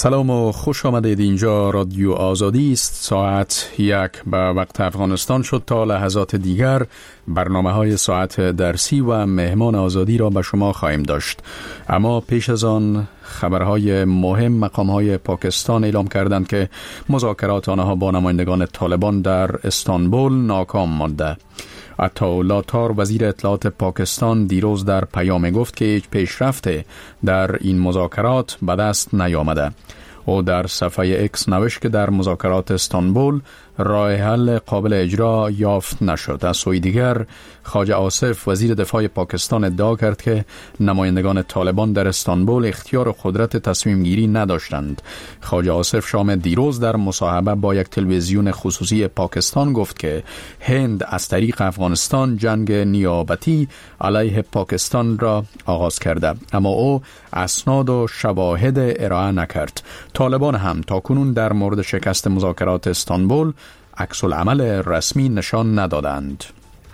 سلام و خوش آمدید. اینجا رادیو آزادی است. ساعت 1 به وقت افغانستان شد. تا لحظات دیگر برنامه‌های ساعت درسی و مهمان آزادی را به شما خواهیم داشت. اما پیش از آن خبرهای مهم. مقام‌های پاکستان اعلام کردند که مذاکرات آنها با نمایندگان طالبان در استانبول ناکام مانده. عطاالله تار وزیر اطلاعات پاکستان دیروز در پیام گفت که هیچ پیشرفت در این مذاکرات به دست نیامده. او در صفحه اکس نوشت که در مذاکرات استانبول راه حل قابل اجرا یافت نشد. از سوی دیگر خواجه آصف وزیر دفاع پاکستان ادعا کرد که نمایندگان طالبان در استانبول اختیار و قدرت تصمیم گیری نداشتند. خواجه آصف شام دیروز در مصاحبه با یک تلویزیون خصوصی پاکستان گفت که هند از طریق افغانستان جنگ نیابتی علیه پاکستان را آغاز کرده، اما او اسناد و شواهد ارائه نکرد. طالبان هم تاکنون در مورد شکست مذاکرات استانبول عکس العمل رسمی نشان ندادند.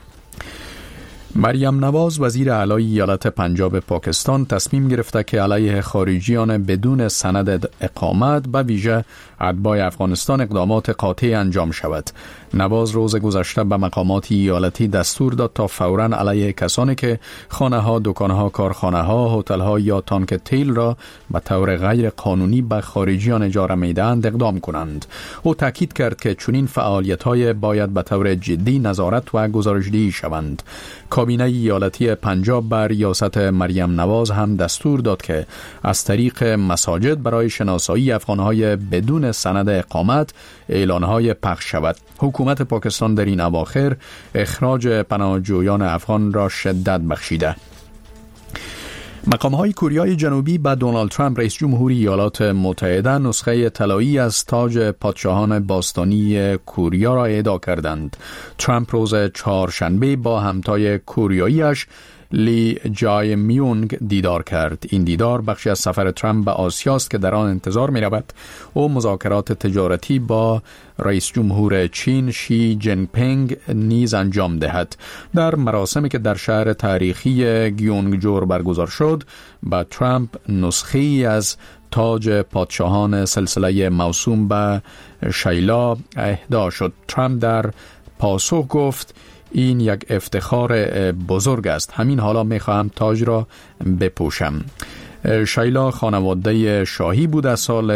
مریم نواز وزیر اعلی ایالت پنجاب پاکستان تصمیم گرفته که علیه خارجیان بدون سند اقامت به ویژه اتباع افغانستان اقدامات قاطع انجام شود. نواز روز گذشته به مقامات ایالتی دستور داد تا فوراً علیه کسانی که خانه‌ها، دکان‌ها، کارخانه‌ها، هتل‌ها یا تانک تیل را به طور غیر قانونی به خارجیان اجاره می‌دهند اقدام کنند. او تاکید کرد که چنین فعالیت‌های باید به طور جدی نظارت و گزارش‌دهی شوند. کابینه ایالتی پنجاب بر ریاست مریم نواز هم دستور داد که از طریق مساجد برای شناسایی افغان‌های بدون سند اقامت اعلان‌های پخش شود. حکومت پاکستان در این اواخر اخراج پناهجویان افغان را شدت بخشیده. مقام‌های کوریای جنوبی به دونالد ترامپ رئیس جمهوری ایالات متحده نسخه طلایی از تاج پادشاهان باستانی کوریا را اهدا کردند. ترامپ روز چهارشنبه با همتای کوریایی‌اش لی جای میونگ دیدار کرد. این دیدار بخشی از سفر ترامپ به آسیا است که در آن انتظار می رود او مذاکرات تجارتی با رئیس جمهور چین شی جین پینگ نیز انجام دهد. در مراسمی که در شهر تاریخی گیونگجور برگزار شد، با ترامپ نسخه‌ای از تاج پادشاهان سلسله موسوم به شیلا اهدا شد. ترامپ در پاسخ گفت این یک افتخار بزرگ است. همین حالا میخواهم تاج را بپوشم. شیلا خانواده شاهی بود از سال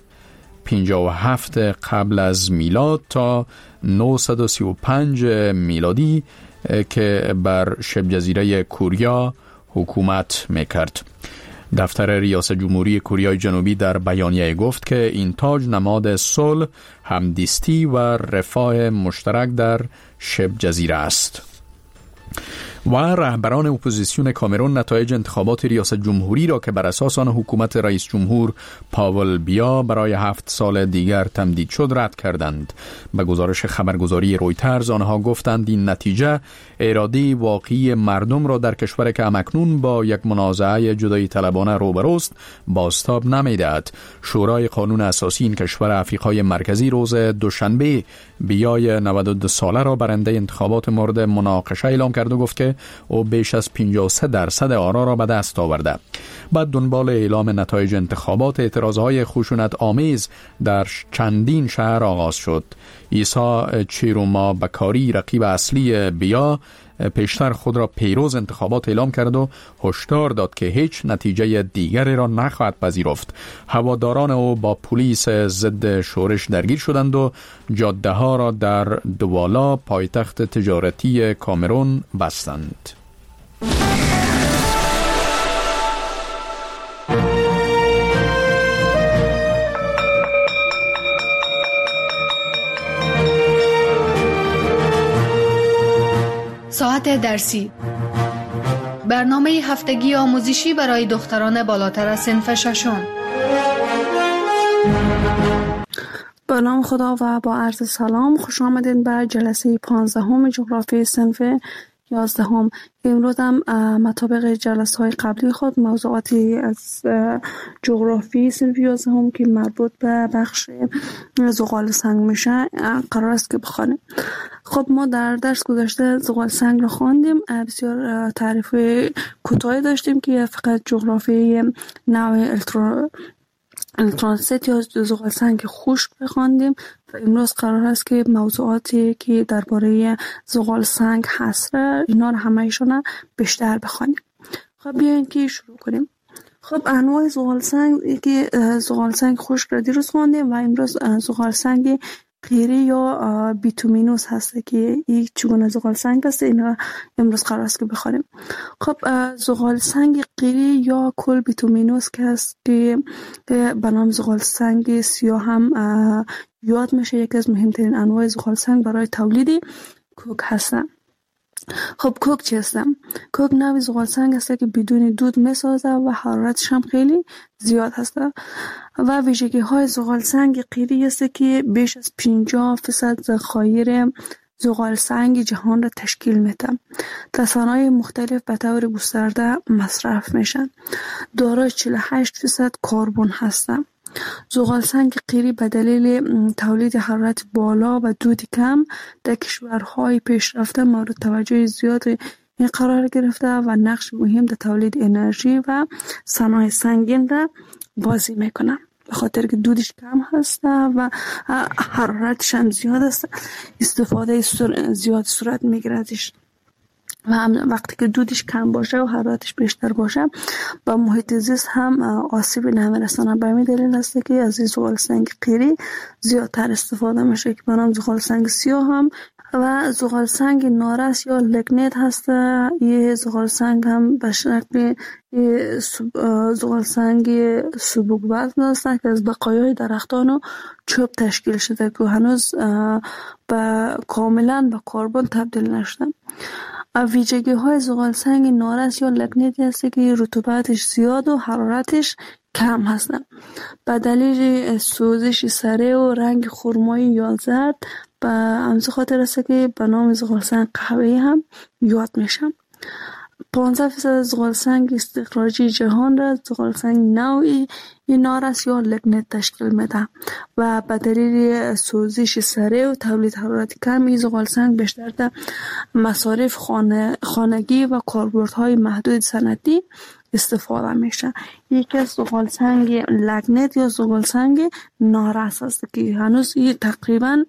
57 قبل از میلاد تا 935 میلادی که بر شبه جزیره کوریا حکومت میکرد. دفتر ریاست جمهوری کوریای جنوبی در بیانیه گفت که این تاج نماد صلح، همدستی و رفاه مشترک در شبه جزیره است. و رهبران اپوزیسیون کامرون نتایج انتخابات ریاست جمهوری را که بر اساس آن حکومت رئیس جمهور پاول بیا برای 7 سال دیگر تمدید شد رد کردند. به گزارش خبرگزاری رویترز آنها گفتند این نتیجه اراده واقعی مردم را در کشور که همکنون با یک منازعه جدایی طلبانه روبروست بازتاب نمی‌دهد. شورای قانون اساسی این کشور آفریقای مرکزی روز دوشنبه بیای 92 ساله را برنده انتخابات مورد مناقشه اعلام کرد و گفت که او بیش از 53% آرا را به دست آورده. بعد دنبال اعلام نتایج انتخابات اعتراضهای خشونت آمیز در چندین شهر آغاز شد. عیسی چیروما بکاری رقیب اصلی بیا پیشتر خود را پیروز انتخابات اعلام کرد و هشدار داد که هیچ نتیجه دیگری را نخواهد پذیرفت. هواداران او با پلیس ضد شورش درگیر شدند و جاده ها را در دوالا پایتخت تجارتی کامرون بستند. ساعت درسی، برنامه هفتگی آموزشی برای دختران بالاتر از صنف ششم. با نام خدا و با عرض سلام، خوش آمدین به جلسه 15 جغرافی صنف 11. امروز هم مطابق جلسه های قبلی خود موضوعاتی از جغرافی صنف 11 که مربوط به بخش زغال سنگ میشه قرار است که بخوانیم. خب ما در درس گذشته زغال سنگ رو خواندیم، بسیار تعریف کوتاهی داشتیم که فقط جغرافی نوع ترانزیت یا زغال سنگ خشک بخواندیم و امروز قرار است که موضوعاتی که درباره زغال سنگ هست اینا رو همه‌شون بیشتر بخوانیم. خب بیاین که شروع کنیم. خب انواع زغال سنگ که زغال سنگ خشک را دیروز خواندیم و امروز زغال سنگ قیری یا بیتومینوس هست که یک چگونه زغال سنگ است، اینا امروز قرار است که بخوانیم. خب زغال سنگ قیری یا کل بیتومینوس که هست که به نام زغال سنگ سیاه هم یاد میشه، یکی از مهمترین انواع زغال سنگ برای تولید کوک هستن. خب کوک چی هست؟ کوک نوعی زغال سنگ است که بدون دود میسازه و حرارتش هم خیلی زیاد هست و ویژگی های زغال سنگ قیری است که بیش از 50% ذخایر زغال سنگ جهان را تشکیل میده. رسانه‌های مختلف به طور گسترده مصرف میشن. دارای 48% کربن هستند. زغال سنگ قیری به دلیل تولید حرارت بالا و دود کم در کشورهای پیشرفته مورد توجه زیاد قرار گرفته و نقش مهم در تولید انرژی و صنایع سنگین را بازی میکنه، به خاطر که دودش کم هست و حرارتش هم زیاد است، استفاده زیاد صورت میگیردش و وقتی که دودش کم باشه و حرارتش بیشتر باشه با محیط زیست هم آسیب نمیرسانه. به همین دلیل است که از زغال سنگ قیری زیادتر استفاده میشه که به نام زغال سنگ سیاه هم و زغال سنگ نارس یا لگنیت هست. یه زغال سنگ هم به شکل زغال سنگ سبک وزن است که از بقایای درختان و چوب تشکیل شده که هنوز کاملا به کربن تبدیل نشده. ویژگی های زغال سنگ نارس یا لگنیت است که رطوبتش زیاد و حرارتش کم هستند. به دلیل سوزش سریع و رنگ خرمایی یا زرد به همین خاطر است که به نام زغال سنگ قهوه‌ای هم یاد میشن. 15% زغال سنگ استخراجی جهان را زغال سنگ نوعی نارس یا لگنیت تشکیل میده و به دلیل سوزش سریع و تولید حرارت کم این زغال سنگ بیشتر در مصارف خانگی و کاربردهای محدود صنعتی استفاده میشه. یکی از زغال سنگ لگنیت یا زغال سنگ نارس است که هنوز تقریبا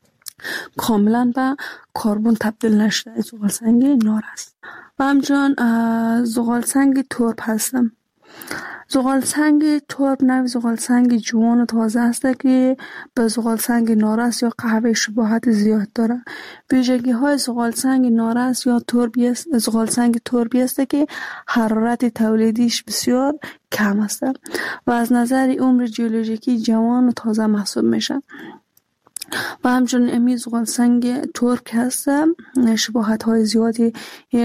کاملا به کربن تبدیل نشده. زغال سنگ نارس و همچنان زغال سنگ ترب هستم. زغال سنگ ترب نوع زغال سنگ جوان و تازه است که به زغال سنگ نارس یا قهوه شباهت زیاد داره. ویژگی های زغال سنگ نارس یا زغال سنگ تربی است که حرارت تولیدیش بسیار کم است و از نظر عمر ژئولوژیکی جوان و تازه محسوب میشه. و همچنین امی زغال سنگ ترب که هست شباهت های زیادی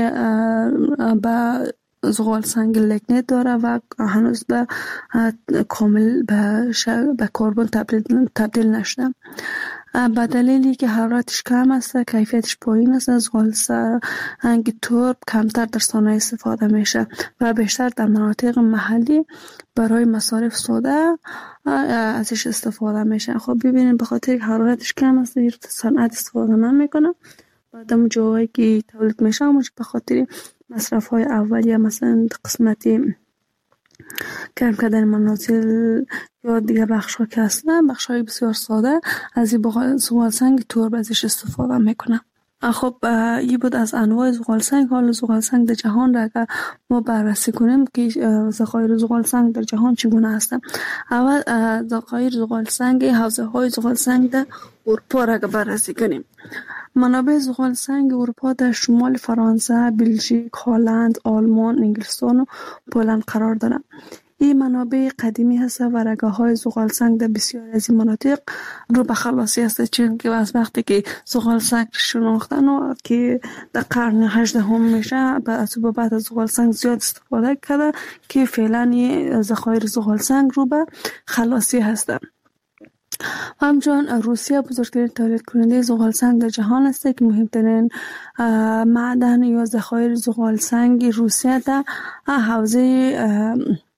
به زغال سنگ لگنیت داره و هنوز به کامل به کربن تبدیل نشده. به دلیلی که حرارتش کم است، کیفیتش پایین است، زغال سنگ ترب کمتر در صنایع استفاده میشه و بیشتر در مناطق محلی برای مصارف ساده ازش استفاده میشه. خب ببینید به خاطر حرارتش کم است صنعت استفاده نمیکنه. بعدم جایی که تولید میشه همونش به خاطر مصرف های اولیه مثلا قسمتی گرم کردن منازل یا دیگه بخش ها که هستن بخش های بسیار ساده از این زغال سنگ ترب ازش استفاده میکنه. خب این بود از انواع زغال سنگ. حالا زغال سنگ در جهان را اگر ما بررسی کنیم که ذخایر زغال سنگ در جهان چگونه هستند. اول ذخایر زغال سنگ حوزه های زغال سنگ در اروپا را بررسی کنیم. منابع زغال سنگ اروپا در شمال فرانسه، بلژیک، هلند، آلمان، انگلستان و پولند قرار دارند. این منابع قدیمی هست و رگه‌های زغال سنگ در بسیاری از این مناطق رو به خلاصی هست، چون که از وقتی که زغال سنگ شناختن و که در قرن 18 میشه بعد از زغال سنگ زیاد استفاده کرده که فعلا ذخایر زغال سنگ رو به خلاصی هستند. همچنان روسیه بزرگترین تولید کننده زغال سنگ در جهان است که مهمترین معدن یا ذخایر زغال سنگ روسیه در حوزه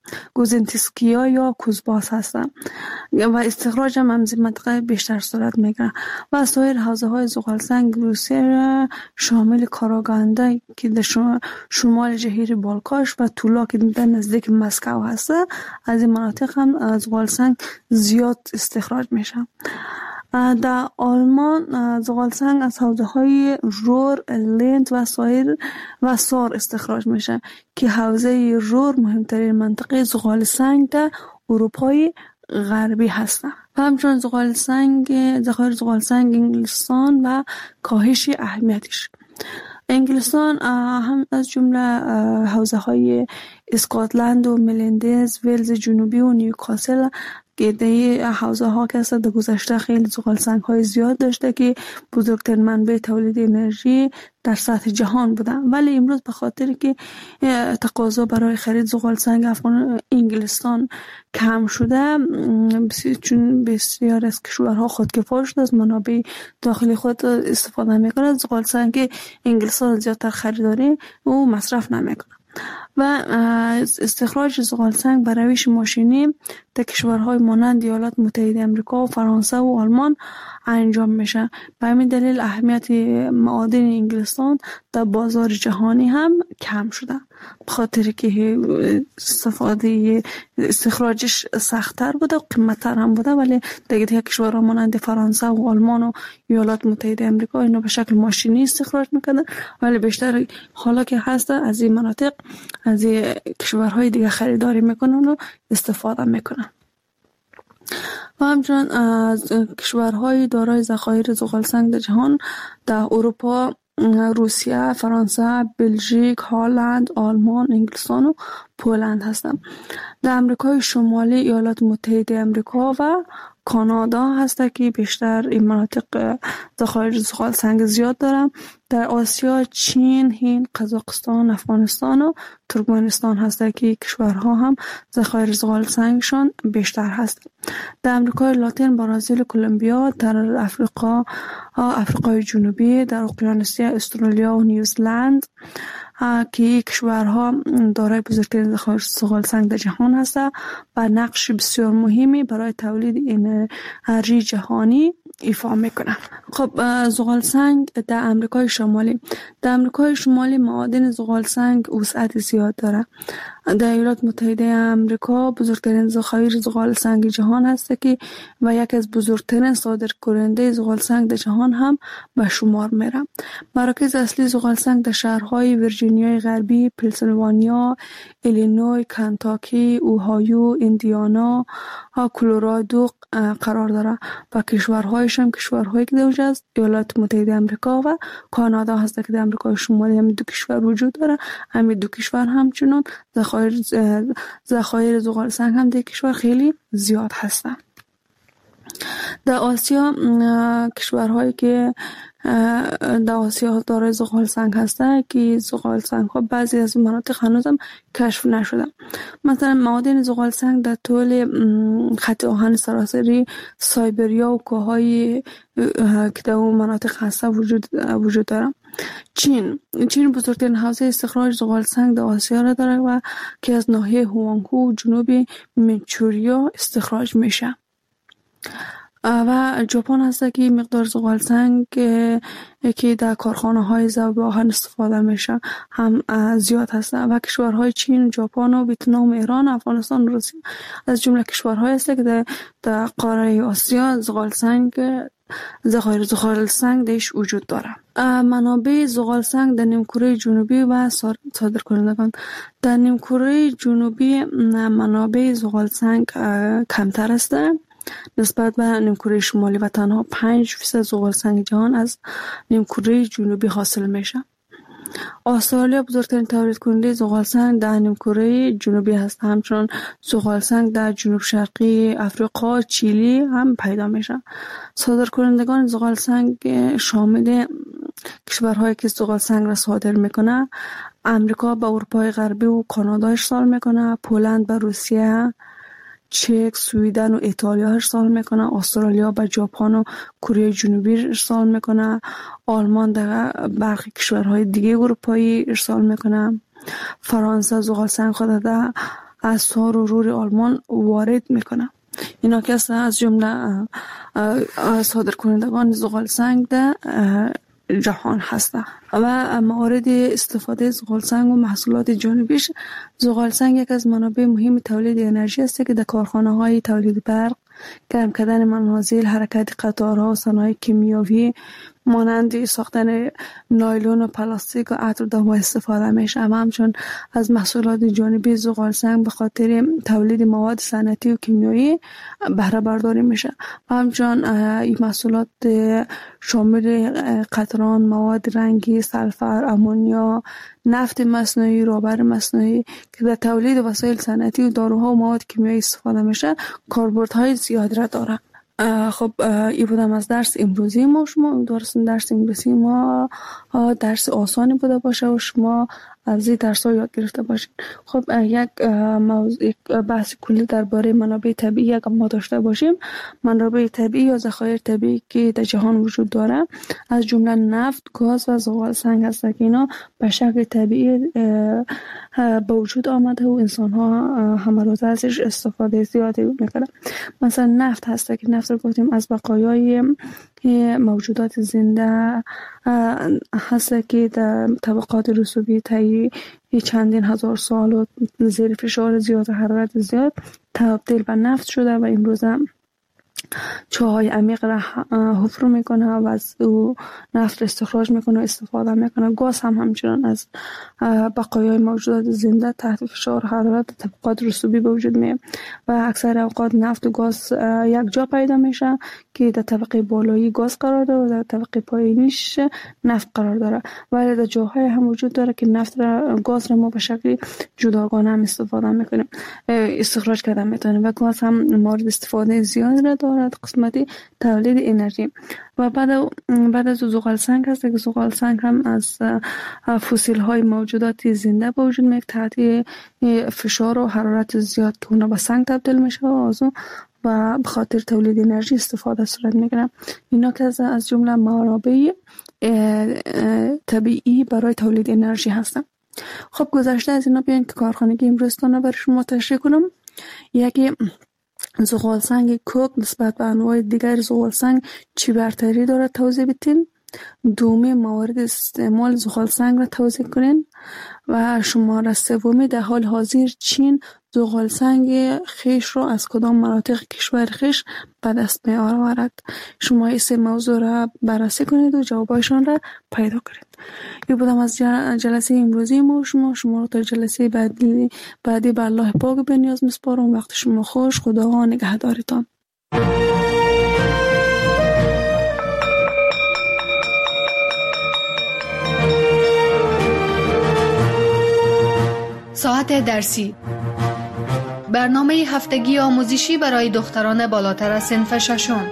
گوزنتسکیا یا کوزباس هستند و استخراج هم از منطقه بیشتر صورت میگیره و سایر حوزه های زغال سنگ روسیه را شامل کاراگانده که در شمال جزیره بالکاش و تولا که در نزدیک مسکو هست، از این مناطق هم زغال سنگ زیاد استخراج میشه. در آلمان زغال سنگ از حوزه های رور، لند و سار استخراج میشه که حوزه رور مهمترین منطقه زغال سنگ در اروپای غربی هست و همچنین ذخایر زغال سنگ انگلستان و کاهش اهمیتش. انگلستان هم از جمله حوزه های اسکاتلند و ملندز، ولز جنوبی و نیوکاسل که در حوزه ها که هست در گذشته خیلی زغال سنگ های زیاد داشته که بزرگترین منبع تولید انرژی در سطح جهان بودن، ولی امروز به خاطر که تقاضا برای خرید زغال سنگ انگلستان کم شده، چون بسیار از کشورها خودکفا شده، از منابع داخلی خود استفاده میکنه، زغال سنگ انگلستان زیادتر خریداری و مصرف نمیکنه و استخراج زغال سنگ به روش ماشینی در کشورهای مانند ایالات متحده آمریکا و فرانسه و آلمان انجام میشه. به همین دلیل اهمیت معادن انگلستان در بازار جهانی هم کم شده، به خاطر که استخراجش سخت‌تر بوده و قیمت‌تر هم بوده، ولی دیگه کشورها مانند فرانسه و آلمان و ایالات متحده آمریکا اینو به شکل ماشینی استخراج میکنن، ولی بیشتر حالا که هست از این مناطق از کشورهای دیگه خریداری میکنن و استفاده میکنن. و همچنین از کشورهای دارای ذخایر زغال سنگ در جهان در اروپا روسیه، فرانسه، بلژیک، هلند، آلمان، انگلستان و پولند هستند. در امریکای شمالی ایالات متحده آمریکا و کانادا هست که بیشتر این مناطق ذخایر زغال سنگ زیاد دارن. در آسیا چین، هند، قزاقستان، افغانستان و ترکمنستان هست که کشورها هم ذخایر زغال سنگشان بیشتر هست. در امریکای لاتین برزیل، کلمبیا، در آفریقای جنوبی، در اقیانوسیه استرالیا و نیوزلند که کشورها دارای بزرگترین ذخایر زغال سنگ در جهان هست و نقش بسیار مهمی برای تولید انرژی جهانی ایفا میکنه. خب زغال سنگ در امریکای شمالی معادن زغال سنگ وسعت زیاد داره. در ایالات متحده آمریکا بزرگترین ذخایر زغال سنگ جهان هست که و یکی از بزرگترین صادرکننده زغال سنگ در جهان هم به شمار میره. مراکز اصلی زغال سنگ در شهرهای ویرجینیای غربی، پنسیلوانیا، ایلینوی، کنتاکی، اوهایو، ایندیانا، کلرادو قرار داره و کشورهایش هم کشورهایی که در از ایالات متحده آمریکا و کانادا هست که در امریکای شمالی هم دو کشور وجود داره. همین دو کشور همچنان ذخایر زغال سنگ هم در کشور خیلی زیاد هستن. در آسیا کشورهایی که در آسیا دارای زغال سنگ هستن که زغال سنگ ها بعضی از مناطق هنوز هم کشف نشدن. مثلا معادن زغال سنگ در طول خط آهن سراسری سایبریا و کوههای که در اون مناطق هسته وجود داره. چین بزرگترین حوزه استخراج زغال سنگ در آسیا را داره و که از ناحیه هوانگهو جنوب منچوریا استخراج میشه. و ژاپن هست که مقدار زغال سنگ که در کارخانه های ذوب آهن استفاده میشه هم زیاد هست و کشورهای چین، ژاپن و ویتنام، ایران، افغانستان، روسیه از جمله کشورهای هست که در قاره آسیا ذخایر زغال سنگ درش وجود داره. منابع زغال سنگ در نیمکره جنوبی و صادرکنندگان. در نیمکره جنوبی منابع زغال سنگ کمتر است نسبت به نیمکره شمالی و تنها 5% زغال سنگ جهان از نیمکره جنوبی حاصل میشه. استرالیا بزرگترین تولید کننده زغال سنگ در نیمکره جنوبی هست. همچنان زغال سنگ در جنوب شرقی افریقا، چیلی هم پیدا میشه. صادرکنندگان زغال سنگ شامل کشورهایی که زغال سنگ را صادر میکنه: امریکا به اروپای غربی و کانادا ارسال میکنه، پولند به روسیه، چک، سوئدن و ایتالیا ارسال میکنه، استرالیا به ژاپن و کره جنوبی ارسال میکنه، آلمان در برخی کشورهای دیگه اروپایی ارسال میکنه، فرانسه زغال سنگ خود در از سار و رور آلمان وارد میکنه. اینا که از جمله صادر کنندگان زغال سنگ در جهان هسته و موارد استفاده زغال سنگ و محصولات جانبیش. زغال سنگ یک از منابع مهم تولید انرژی است که در کارخانه های تولید برق، گرم کردن منازل، حرکت قطارها و صنایع کیمیاوی مانند ساختن نایلون و پلاستیک و عطر دام استفاده میشه. و همچون از محصولات جانبی زغال سنگ به خاطر تولید مواد صنعتی و کیمیایی بهره برداری میشه. و همچون این محصولات شامل قطران، مواد رنگی، سلفر، امونیا، نفت مصنوعی، رابر مصنوعی که در تولید وسایل صنعتی و داروها و مواد کیمیایی استفاده میشه کاربردهای زیاد را داره. خب این بودم از درس امروزی ما. شما درس امروزی ما درس آسانی بوده باشه و شما از این درس ها یاد گرفته باشید. خب یک بحث کلی درباره منابع طبیعی اگر ما داشته باشیم، منابع طبیعی یا ذخایر طبیعی که در جهان وجود داره از جمله نفت، گاز و زغال سنگ هست که اینا به شکل طبیعی به وجود آمده و انسان ها همه روز ازش استفاده زیادی میکنه. مثلا نفت هست که نفت رو گفتیم از بقایای موجودات زنده هست که در طبقات رسوبی طی چندین هزار سال و زیر فشار زیاد و حرارت زیاد تبدیل به نفت شده و امروز چاهای عمیق را حفر میکنه و از او نفت استخراج میکنه و استفاده میکنه. گاز هم همچنان از بقایای موجودات زنده تحت فشار حرارت طبقات رسوبی به وجود میاد و اکثر اوقات نفت و گاز یک جا پیدا میشه که در طبقه بالایی گاز قرار داره و در طبقه پایینیش نفت قرار داره، ولی در جاهای هم وجود داره که نفت را گاز را ما به شکل جداگانه هم استفاده میکنیم، استخراج کردن میتونیم و گاز هم مورد استفاده زیاد را دارد قسمتی تولید انرژی. و بعد از زغال سنگ هست که زغال سنگ هم از فسیل های موجودات زنده به وجود میاد تحت فشار و حرارت زیاد که اونا به سنگ تبدیل میشه و به خاطر تولید انرژی استفاده صورت میگیره. اینا که از جمله منابع طبیعی برای تولید انرژی هستن. خب گذشته از اینا بیاین که کارخانگی امروزتانه برای شما تشریح کنم. یکی زغال سنگ کوک نسبت به انواع دیگر زغال سنگ چی برتری داره توضیح بدین. دومی موارد استعمال زغال سنگ را توضیح کنین. و شماره سومی در حال حاضر چین زغال سنگ خیش را از کدام مناطق کشور خیش به دست می آورد. شما این سه موضوع را بررسی کنید و جوابایشان را پیدا کنید. این بودم از جلسه امروزی ما. شما را تا جلسه بعدی به الله پاک به نیاز میسپارم. وقت شما خوش. خدا نگهدارتان. ساعت درسی، برنامه هفتگی آموزشی برای دختران بالاتر از صنف ششم.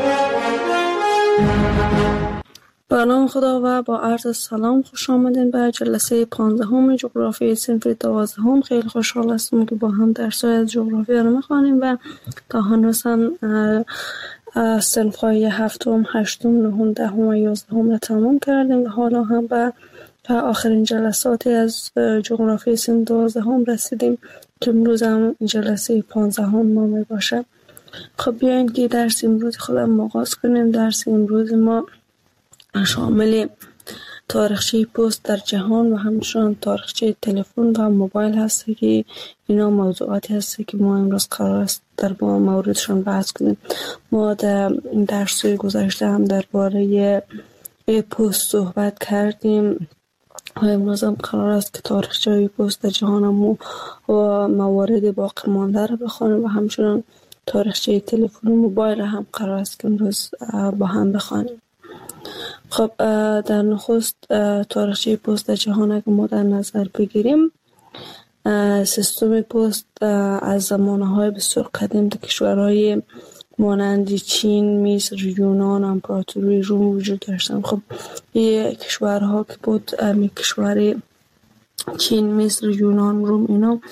به نام خدا و با عرض سلام خوش آمدین به جلسه 15 جغرافی صنف 12. خیلی خوشحال هستم که با هم درس‌های از جغرافی رو می‌خوانیم و تا هنوز هم صنف‌های 7، 8، 9، 10 و 11 رو تمام کردیم و حالا هم به آخرین جلسات از جغرافی صنف 12 رسیدیم که امروز هم جلسه 15 ما می باشه. خب بیاین که درس امروز خودم آغاز کنیم. درس امروز ما شامل تاریخچه پست در جهان و همچنان تاریخچه تلفن و موبایل هست که اینا موضوعاتی هست که ما امروز قرار است در موردشان بحث کنیم. ما در درس گذشته هم درباره پست صحبت کردیم و امروز هم قرار است که تاریخچه پست در جهان و موارد باقی مانده را بخوانیم و همچنان تاریخچه تلفن و موبایل هم قرار است که امروز با هم بخوانیم. خب در نخست تاریخچه پست در جهان اگه ما در نظر بگیریم، سیستم پست از زمانهای بسیار قدیم در کشورهای مانند چین، مصر، یونان، امپراتوری روم وجود داشتن. خب این کشورها که بود کشور چین، مصر، یونان، روم اینا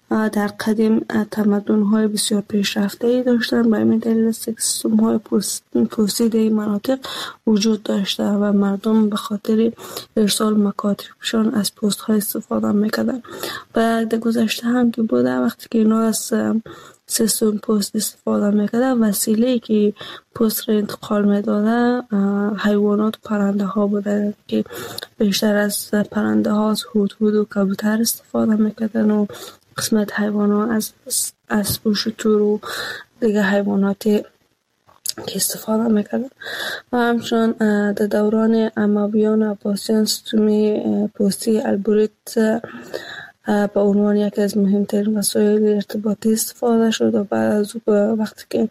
در قدیم تمدن‌های بسیار پیشرفته‌ای داشتند. به این دلیل سیستم‌های پستی در این مناطق وجود داشته و مردم به خاطر ارسال مکاتبشان از پست‌ها استفاده می‌کردند. و در گذشته هم که بوده، وقتی که اینا از سیستم پست استفاده می‌کردند، وسیله‌ای که پست را انتقال می‌داده حیوانات و پرنده ها بوده که بیشتر از پرنده ها از هدهد و کبوتر استفاده می‌کردند و قسمت حیوانات از اسب و شتر و دیگه حیواناتی که استفاده می‌کردند. و همچنان در دوران امویان و عباسیان سیستم پستی البریت به عنوان یکی از مهمترین وسایل ارتباطی استفاده شد و بعد از وقتی که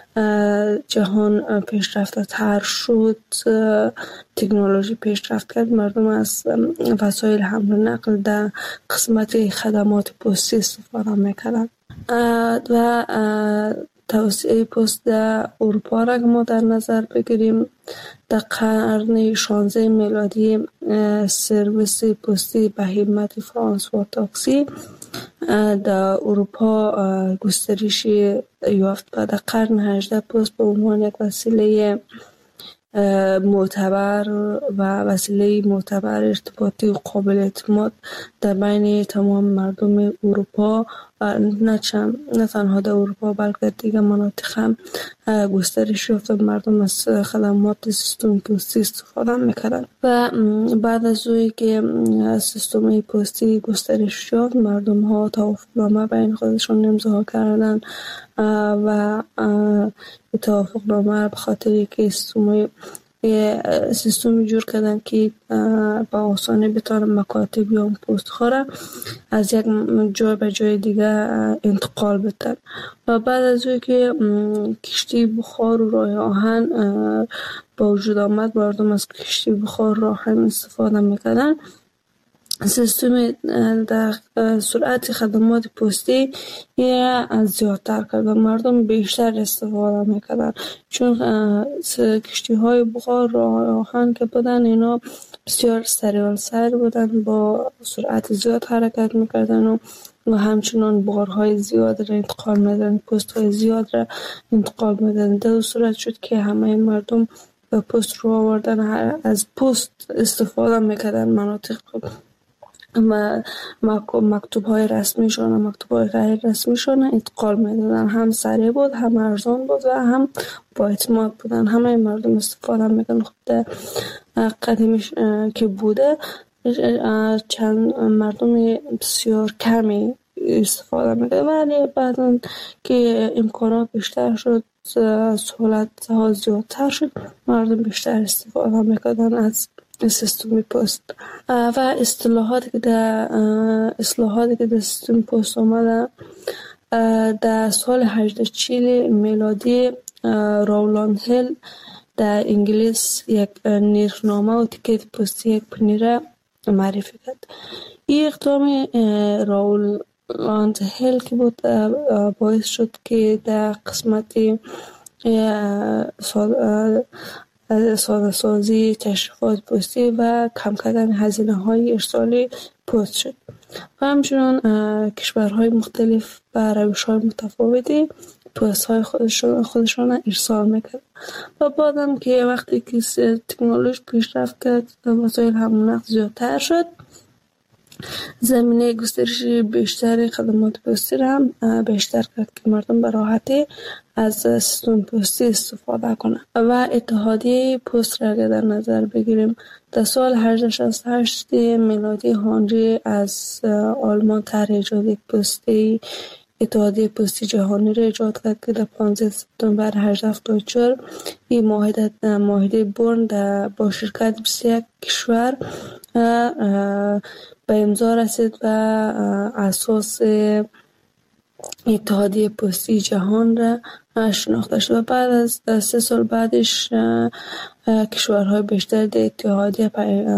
جهان پیشرفته تر شد، تکنولوژی پیشرفت کرد، مردم از وسایل حمل و نقل در قسمت خدمات پستی استفاده میکردند. و توسعه پست در اروپا را ما در نظر بگیریم، در قرن 16 میلادی سرویس پستی به همت فرانسوا تاکسی در اروپا گسترش یافت و در قرن 18 پست به عنوان یک وسیله معتبر و وسیله معتبر ارتباطی و قابل اعتماد در بین تمام مردم اروپا و نه تنها در اروپا بلکه دیگر مناطق هم گسترش یافت و مردم از خدمات سیستم پستی استفاده میکردند. و بعد از اوی که سیستم پستی گسترش یافت، مردم ها توافقنامه بین خودشون امضا کردند و توافقنامه به خاطر که سیستمی جور کردن که با آسانی بتونه مکاتب یا پست ها را از یک جای به جای دیگه انتقال بدن. و بعد از اون که کشتی بخار و راه آهن با وجود آمد، مردم از کشتی بخار و راه آهن استفاده میکردن. سیستم در سرعت خدمات پستی از زیادتر کردن، مردم بیشتر استفاده میکردن، چون کشتی های بخار راه آهن که بودن اینا بسیار سریع بودن، با سرعت زیاد حرکت میکردن و همچنان بارهای زیاد را انتقال میدن، پست های زیاد را انتقال میدن. در صورت شد که همه مردم به پست رو آوردن، از پست استفاده میکردن. مناطق مکتوب های رسمیشون و مکتوب های غیر رسمیشون انتقال میدادن، هم سریع بود، هم ارزان بود و هم با اعتماد بودن. همه مردم استفاده میکنن. خب در قدیمش که بوده، چند مردم بسیار کمی استفاده میکنن، ولی بعدا که امکانات بیشتر شد، سهولت ها زیادتر شد، مردم بیشتر استفاده میکنن از سیستم پست. و اصلاحاتی که در سیستم پست آمده، در سال 1840 میلادی راولند هیل در انگلیس یک نرخنامه و تیکت پستی یک پنیره معرفی کرد. این اقدام راولند هیل که بود باعث شد که در قسمت ساده سازی تشریفات پستی و کم کردن هزینه های ارسالی پست شد. و همچنان کشورهای مختلف به روش های متفاوتی پست های خودشان ارسال میکرد. و بعدم که وقتی که تکنولوژی پیشرفت کرد، وسایل حمل و نقل زیادتر شد، زمینه گسترش بیشتر خدمات پستی را هم بیشتر کرد که مردم به راحتی از سیستم پستی استفاده کنند. و اتحادیه پست را در نظر بگیریم، در سال 1868 میلادی هنری از آلمان طرح ایجاد پستی اتحادیه پستی جهانی را ایجاد کرد که در 15 سپتامبر 1874 این معاهده برن با شرکت 21 کشور به امضا رسید و اساس اتحادیه پستی جهان را شناخته شد. و بعد از 3 سال بعدش کشورهای بیشتر در اتحادیه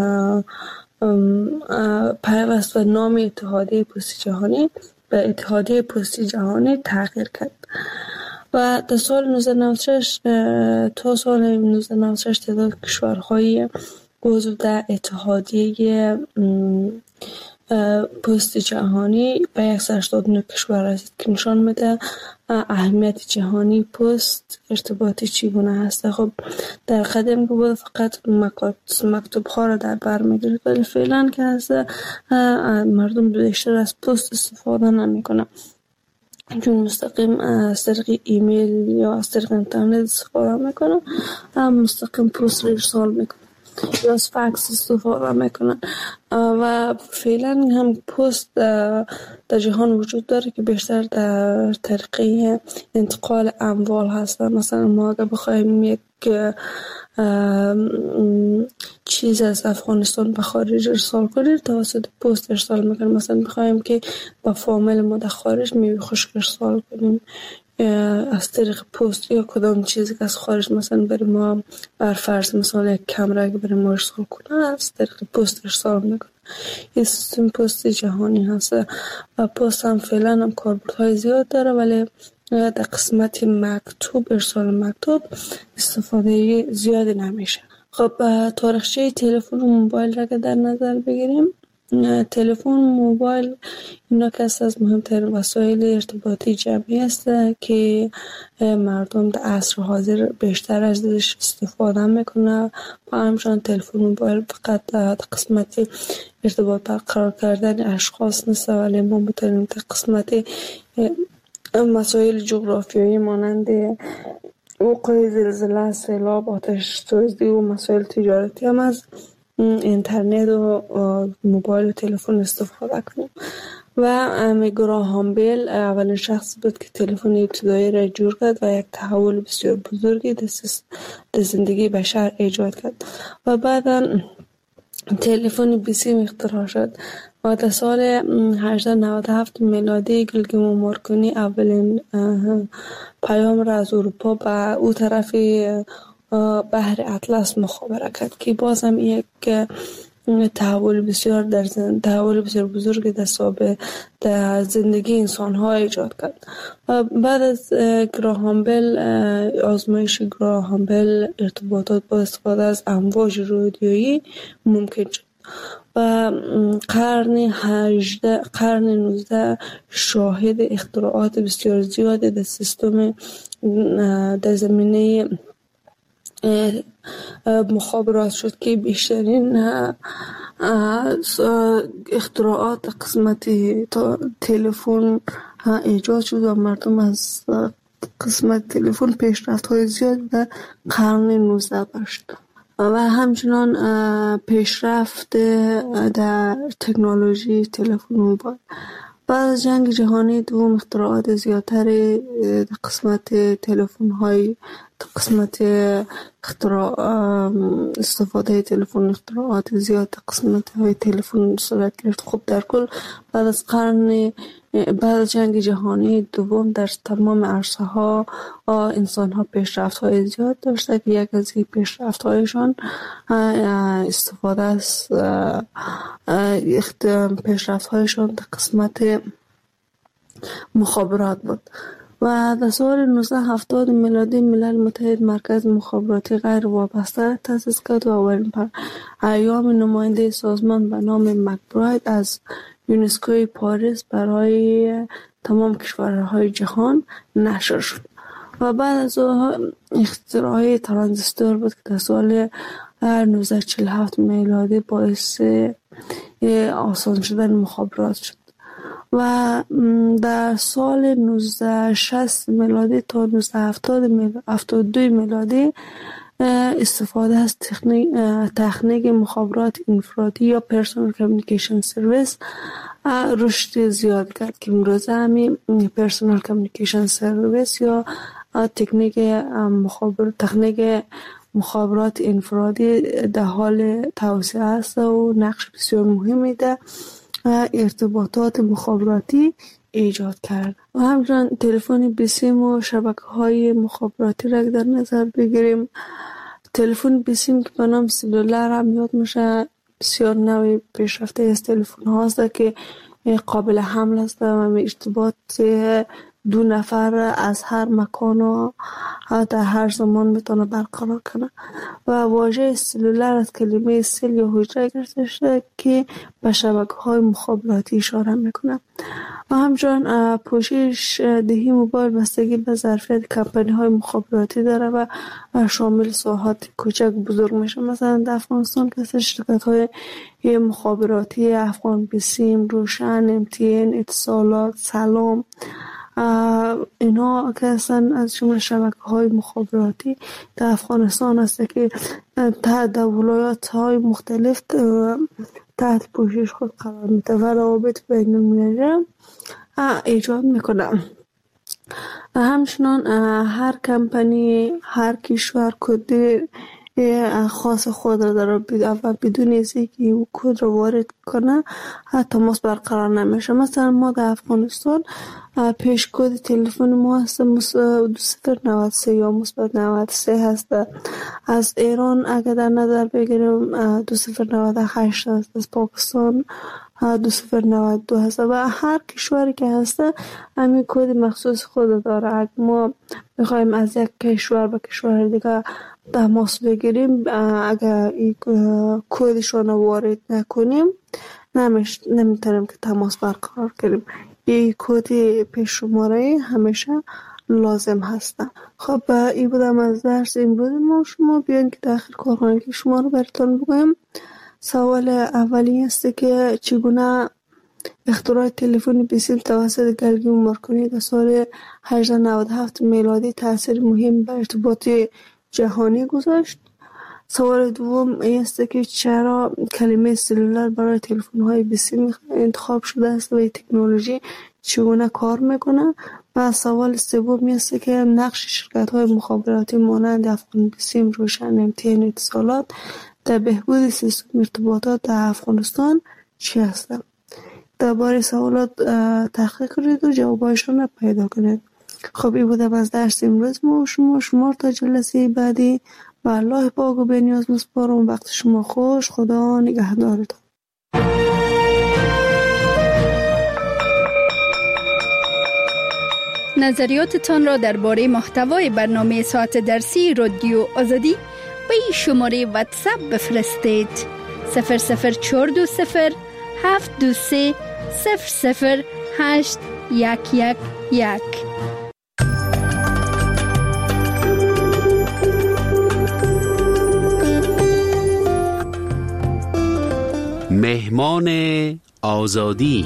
پیوست و نام اتحادیه پستی جهانی به اتحادیه پستی جهانی تغییر کرد. و در سال 1996 تا سال 1996 تعداد کشورهای عضو در اتحادیه پست جهانی به 189 کشور است که نشان میده اهمیت جهانی پست ارتباطی چگونه هست. خب در قدم که بود فقط مکتوب ها را در بر میگیرد، ولی فعلا که هست مردم بیشتر از پست استفاده نمی کنن، چون مستقیم از طریق ایمیل یا از طریق اینترنت استفاده میکنن، مستقیم پست را ارسال میکنن یا از فکس استفاده میکنن. و فعلا هم پست در جهان وجود داره که بیشتر در طریق انتقال اموال هستن. مثلا ما اگر بخوایم یک چیز از افغانستان به خارج ارسال کنیم توسط پست ارسال میکنیم. مثلا بخوایم که با فامیل ما در خارج میوه خشک ارسال کنیم از طریق پست، یا کدام چیزی که از خارج مثلا برای ما بر فرض مثلا یک کامera که برای ما ارسال کنه از طریق پست ارسال میکنه. این سیستم پست جهانی هست و پست هم فعلا هم کاربردهای زیاد داره، ولی در قسمت مکتوب، ارسال مکتوب استفاده زیادی نمیشه. خب تاریخچه تلفن و موبایل را که در نظر بگیریم، تلفن و موبایل اینا که از مهمترین وسایل ارتباطی جمعی است که مردم در عصر حاضر بیشتر ازش استفاده میکنه. و همچنان تلفن و موبایل فقط در قسمت ارتباط برقرار کردن اشخاص نیست، ولی ما میتونیم در قسمت مسائل جغرافیایی مانند وقوع زلزله، سیلاب، آتش سوزی و مسائل تجارتی هم از اینترنت و موبایل و تلفن استفاده کنیم. و گراهام بیل اولین شخص بود که تلفن ابتدایی را جور کرد و یک تحول بسیار بزرگی در زندگی بشر ایجاد کرد. و بعدا تلفن بیسیم اختراع شد و در سال 1897 میلادی گیلگمو مارکونی اولین پیام را از اروپا به او طرف بحر اطلس مخابره کرد که باز هم یک تحول بسیار بزرگ در زندگی انسان ها ایجاد کرد. و بعد از گراهام بیل، آزمایش گراهام بیل، ارتباطات با استفاده از امواج رادیویی ممکن شد و قرن 19 شاهد اختراعات بسیار زیاده در سیستم در زمینه مخابرات شد که بیشترین اختراعات قسمت تلفن ایجاد شد و مردم از قسمت تلفن پیشرفت‌های زیاد در قرن 19 داشت. و همچنان پیشرفت در تکنولوژی تلفن موبایل. بعد از جنگ جهانی دوم اختراعات زیادتر قسمت تلفن‌های قسمت استفاده تلفن اختراعات زیاد قسمت های تلفن صورت گرفت. خب در کل بعد از جنگ جهانی دوم در تمام عرصه ها انسان ها پیشرفت های زیاد داشته که یک از این پیشرفت هایشان استفاده از پیشرفت هایشان در قسمت مخابرات بود. و در سال 1970 میلادی ملل متحد مرکز مخابراتی غیر وابسته تأسیس کرد و اولین ایام نماینده سازمان به نام مکبراید از یونسکوی پاریس برای تمام کشورهای جهان نشر شد. و بعد از اختراع ترانزیستور بود که در سال 1947 میلادی باعث آسان شدن مخابرات شد. و در سال 1960 میلادی تا 1972 میلادی استفاده از تکنیک مخابرات انفرادی یا پرسونال کامیونیکیشن سرویس رشد زیاد کرد که امروزه همین پرسونال کامیونیکیشن سرویس یا تکنیک مخابرات انفرادی در حال توسعه است و نقش بسیار مهمی در ارتباطات مخابراتی ایجاد کرد. و همچنین تلفن بیسیم و شبکه‌های مخابراتی را در نظر بگیریم، تلفن بیسیم که به نام سلولر هم یاد میشه بسیار نوع پیشرفته از تلفن هاست که قابل حمل است و ارتباط 2 نفر از هر مکان و در هر زمان میتونه برقرار کنه. و واژه سلولر از کلمه سل یا حجره گرفته شده که به شبکه‌های مخابراتی اشاره میکنه. و همچنین پوشش دهی موبایل بستگی به ظرفیت کمپانی‌های مخابراتی داره و شامل ساحات کوچک بزرگ میشه. مثلا در افغانستان که شرکت‌های مخابراتی افغان بسیم، روشن، MTN، اتصالات، سلام، اینا که هستن از جمله شبکه‌های مخابراتی در افغانستان هست که تحت ولایت‌های مختلف تحت پوشش خود قرار میده و روابط بین المللی ایجاد میکنه. همچنان هر کمپانی، هر کشور کد خاص خود را داره و بدون اینکه او کد را وارد کنه تماس برقرار نمیشه. مثلا ما در افغانستان پیش کد تلفن ما هست 2093 یا مثبت 93 هست. از ایران اگر در نظر بگیریم 2098 هست. از پاکستان 2092 هست و هر کشوری که هست همین کد مخصوص خود داره. اگر ما بخوایم از یک کشور به کشور دیگه تماس بگیریم، اگر این کدشون رو وارد نکنیم نمیتونیم که تماس برقرار کنیم. این کد پیش شماره همیشه لازم هستن. خب این بودم از درس امروز ما. شما بیان که داخل کارخانه که شما رو براتون بگویم. سوال اولی است که چگونه اختراع تلفن بسیم توسط گرگین مارکونی در سال 1897 میلادی تأثیر مهم بر ارتباط جهانی گذاشت. سوال دوم است که چرا کلمه سلولر برای تلفن‌های بسیم انتخاب شده است و این تکنولوژی چگونه کار میکنه. و سوال سوم است که نقش شرکت‌های مخابراتی مانند افغان بسیم، روشن، MTN، اتصالات در بهبود سیستم ارتباطات در افغانستان چی هستند؟ درباره سوالات تحقیق کنید و جوابایشان را پیدا کنید. خب این بودم از درس امروز ما. شما تا جلسه بعدی و الله پاک و بی‌نیاز میسپارم. وقت شما خوش. خدا نگهدارتان. نظریاتتان را درباره محتوای برنامه ساعت درسی رادیو آزادی به این شماره واتساپ بفرستید: 00420 723 00811. مهمان آزادی.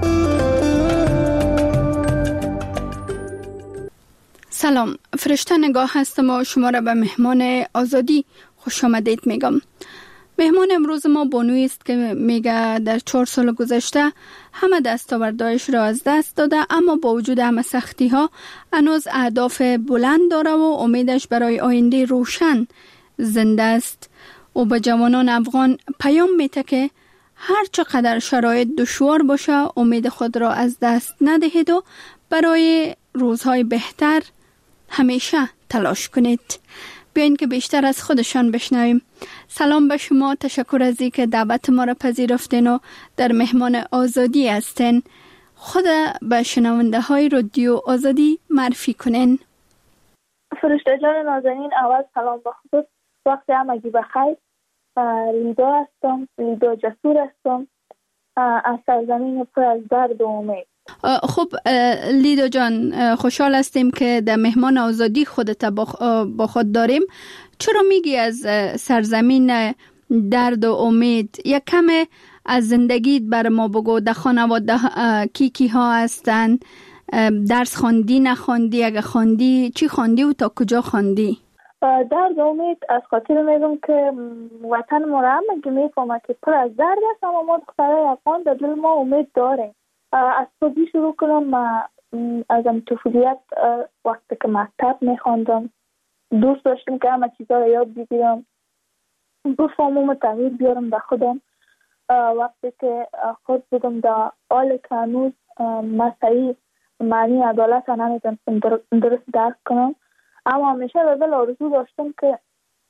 سلام، فرشته نگاه هستم و شما را به مهمان آزادی خوش آمدید میگم. مهمان امروز ما بانویی است که میگه در 4 سال گذشته همه دستاوردهایش را از دست داده، اما با وجود همه سختی ها هنوز اهداف بلند داره و امیدش برای آینده روشن زنده است. او به جوانان افغان پیام میده که هر چقدر شرایط دشوار باشه امید خود را از دست ندهید و برای روزهای بهتر همیشه تلاش کنید. بیاین که بیشتر از خودشان بشنویم. سلام به شما، تشکر از اینکه دعوت ما را پذیرفتین و در مهمان آزادی هستین. خود به شنونده های رادیو آزادی معرفی کنین. فرشته جان نازنین، اول سلام به خود. وقت همگی بخیر. لیدا هستم، لیدا جسور هستم، از سرزمین پر از درد و امید. خب لیدا جان، خوشحال هستیم که در مهمان آزادی خودت با خود داریم. چرا میگی از سرزمین درد و امید؟ یک کم از زندگیت بر ما بگو. در خانواده کی ها هستن؟ درس خواندی نخواندی؟ اگه خواندی چی خواندی و تا کجا خواندی؟ درد و امید از خاطر میگم که وطن ما را همه میفهمه که پر از درد است، اما ما دخترای افغان در دل ما امید داریم. از صبحی شروع کنم. از طفولیت وقتی که مکتب میخواندم دوست داشتم که همه چیزا رو یاد بگیرم، بفهمم و تغییر بیارم در خودم. وقتی که خود بودم در حال که هنوز صحیح معنی عدالت نمیدونستم درست درک کنم، اما همیشه در دل آرزو داشتم که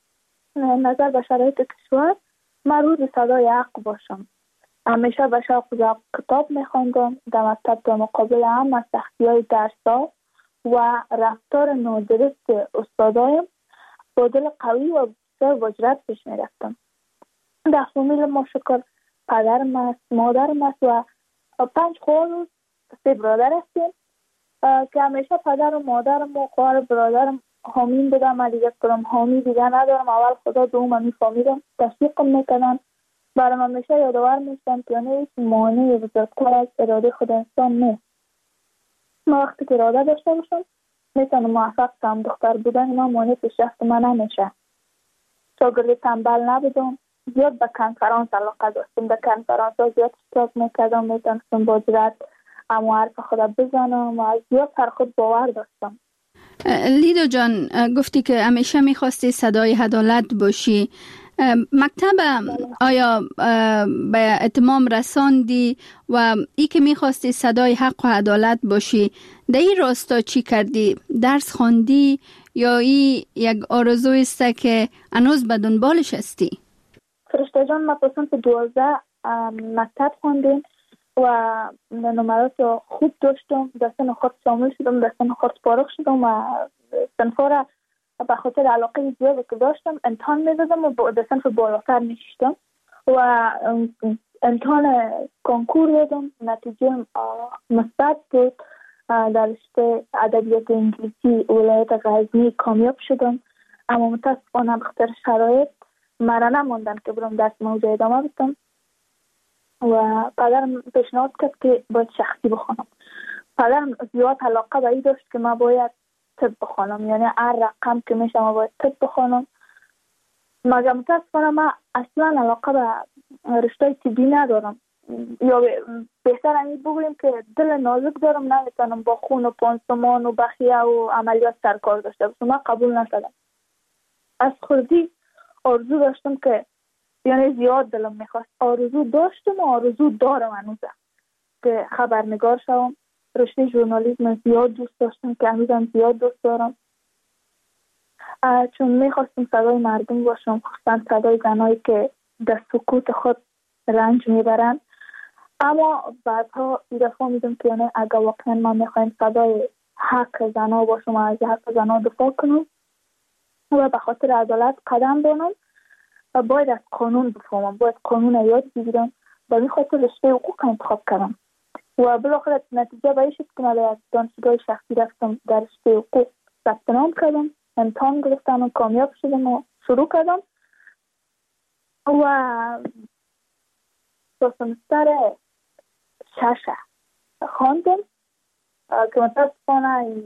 نظر به شرایط کشور من روز صدای حق باشم. همیشه به شوق کتاب میخواندم. در مکتب در مقابل هم از سختی‌های درس‌ها و رفتار نادرست استادایم با دل قوی و بسیار با جرأت پیش می‌رفتم. در فامیل ما شکر پدرم است، مادرم است و 5 خواهر و 3 برادر هستیم که همیشه پدر و مادرم و خواهر برادرم حامیم بودم. من دیگه کنم حامی دیگه ندارم. اول خدا دوم میفهمیدم تشویقم میکنن، برام همیشه یادآور میشن که هیچ مانعی بزرگتر از اراده خود انسان نیست. ما وقتی که اراده داشته باشم میتونم موفق شم. دختر بودن ما مانع پیشرفت من نمیشه. شاگردی تنبل نبودم، زیاد به کنفرانس علاقه داشتم. در کنفرانس ها زیاد اشتراک میکردم، میتونستم با جرأت اما حرف خود بزنم و زیاد پر خود باور داشتم. لیدا جان، گفتی که همیشه میخواستی صدای عدالت باشی. مکتب آیا به اتمام رساندی و ای که میخواستی صدای حق و عدالت باشی در این راستا چی کردی؟ درس خواندی یا ای یک آرزوی است که هنوز به دنبالش هستی؟ فرشته جان، ما پسند 12 مکتب خواندیم و نمرات خوب داشتم. در سن خود شامل شدم، در سن خود فارغ شدم و صنفا را به خاطر علاقه زیادی که داشتم امتحان میدادم و در صنف بالاتر میشتم و امتحان کنکور دادم. نتیجه مثبت بود. در رشته ادبیات انگلیسی ولایت غزنی کامیاب شدم، اما متاسفانه به خاطر شرایط مرا نماندن که برم درس موضوع ادامه بدم و پدرم پیشنهاد کرد که باید شخصی بخونم. پدرم زیاد علاقه به این داشت که من باید طب بخونم، یعنی هر رقم که میشه ما باید طب بخونم. مگر متاسفانه من اصلا علاقه به رشته طبی ندارم، یا بهتر این بگویم که دل نازک دارم، نمیتونم با خون و پانسمان و بخیه و عملیات سرکار داشته باشم. من قبول نشدم. از خودی آرزو داشتم که یعنی زیاد دلم میخواست، آرزو داشتم و آرزو دارم هنوزم که خبرنگار شوم. رشته ژورنالیسم زیاد دوست داشتم که هنوزم زیاد دوست دارم، چون میخواستم صدای مردم باشم، خصوصا صدای زنایی که در سکوت خود رنج میبرن. اما بعدها این دفعه میدم که یعنی اگر واقعا من میخوایم صدای حق زنا باشم و از حق زنا دفاع کنم و به خاطر عدالت قدم بانم و باید از قانون بفهمم، باید قانون یاد بگیرم. به این خاطر رشته حقوق انتخاب کردم و بالاخره نتیجه به این شد که من از دانشگاه شخصی رفتم، در رشته حقوق ثبت نام کردم، امتحان گرفتم و کامیاب شدم و شروع کردم و تا سمستر 6 خواندم که متاسفانه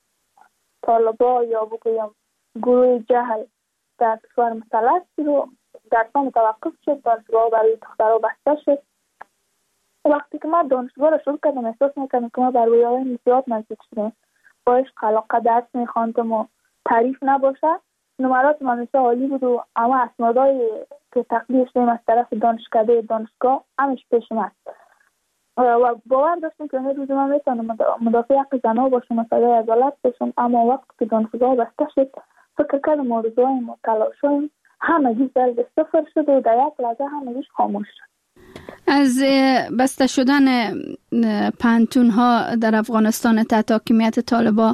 طالبا یا بگویم گروه جهل در کشور مسلط رو درسا متوقف شد، دانشگاه برای دخترها بسته شد. وقتی که من دانشگاه رو شروع کردم احساس میکردم که من بر رویاهایم زیاد نزدیک شدم. با عشق علاقه درس میخواندم و تعریف نباشه. نمرات من همیشه عالی بود و اما اسنادهای که تقدیر شدیم از طرف دانشکده دانشگاه همش پیشم است و باور داشتم که روز من میتونم مدافع حق زنها باشم و صدای عدالت باشم. اما وقتی که دانشگاه بسته شد فکر کردم آرزوهایم و تلاشهایم همگی ضرب صفر شد و در یک لحظه همگیش خاموش شد. از بسته شدن پانتون ها در افغانستان تحت حاکمیت طالبان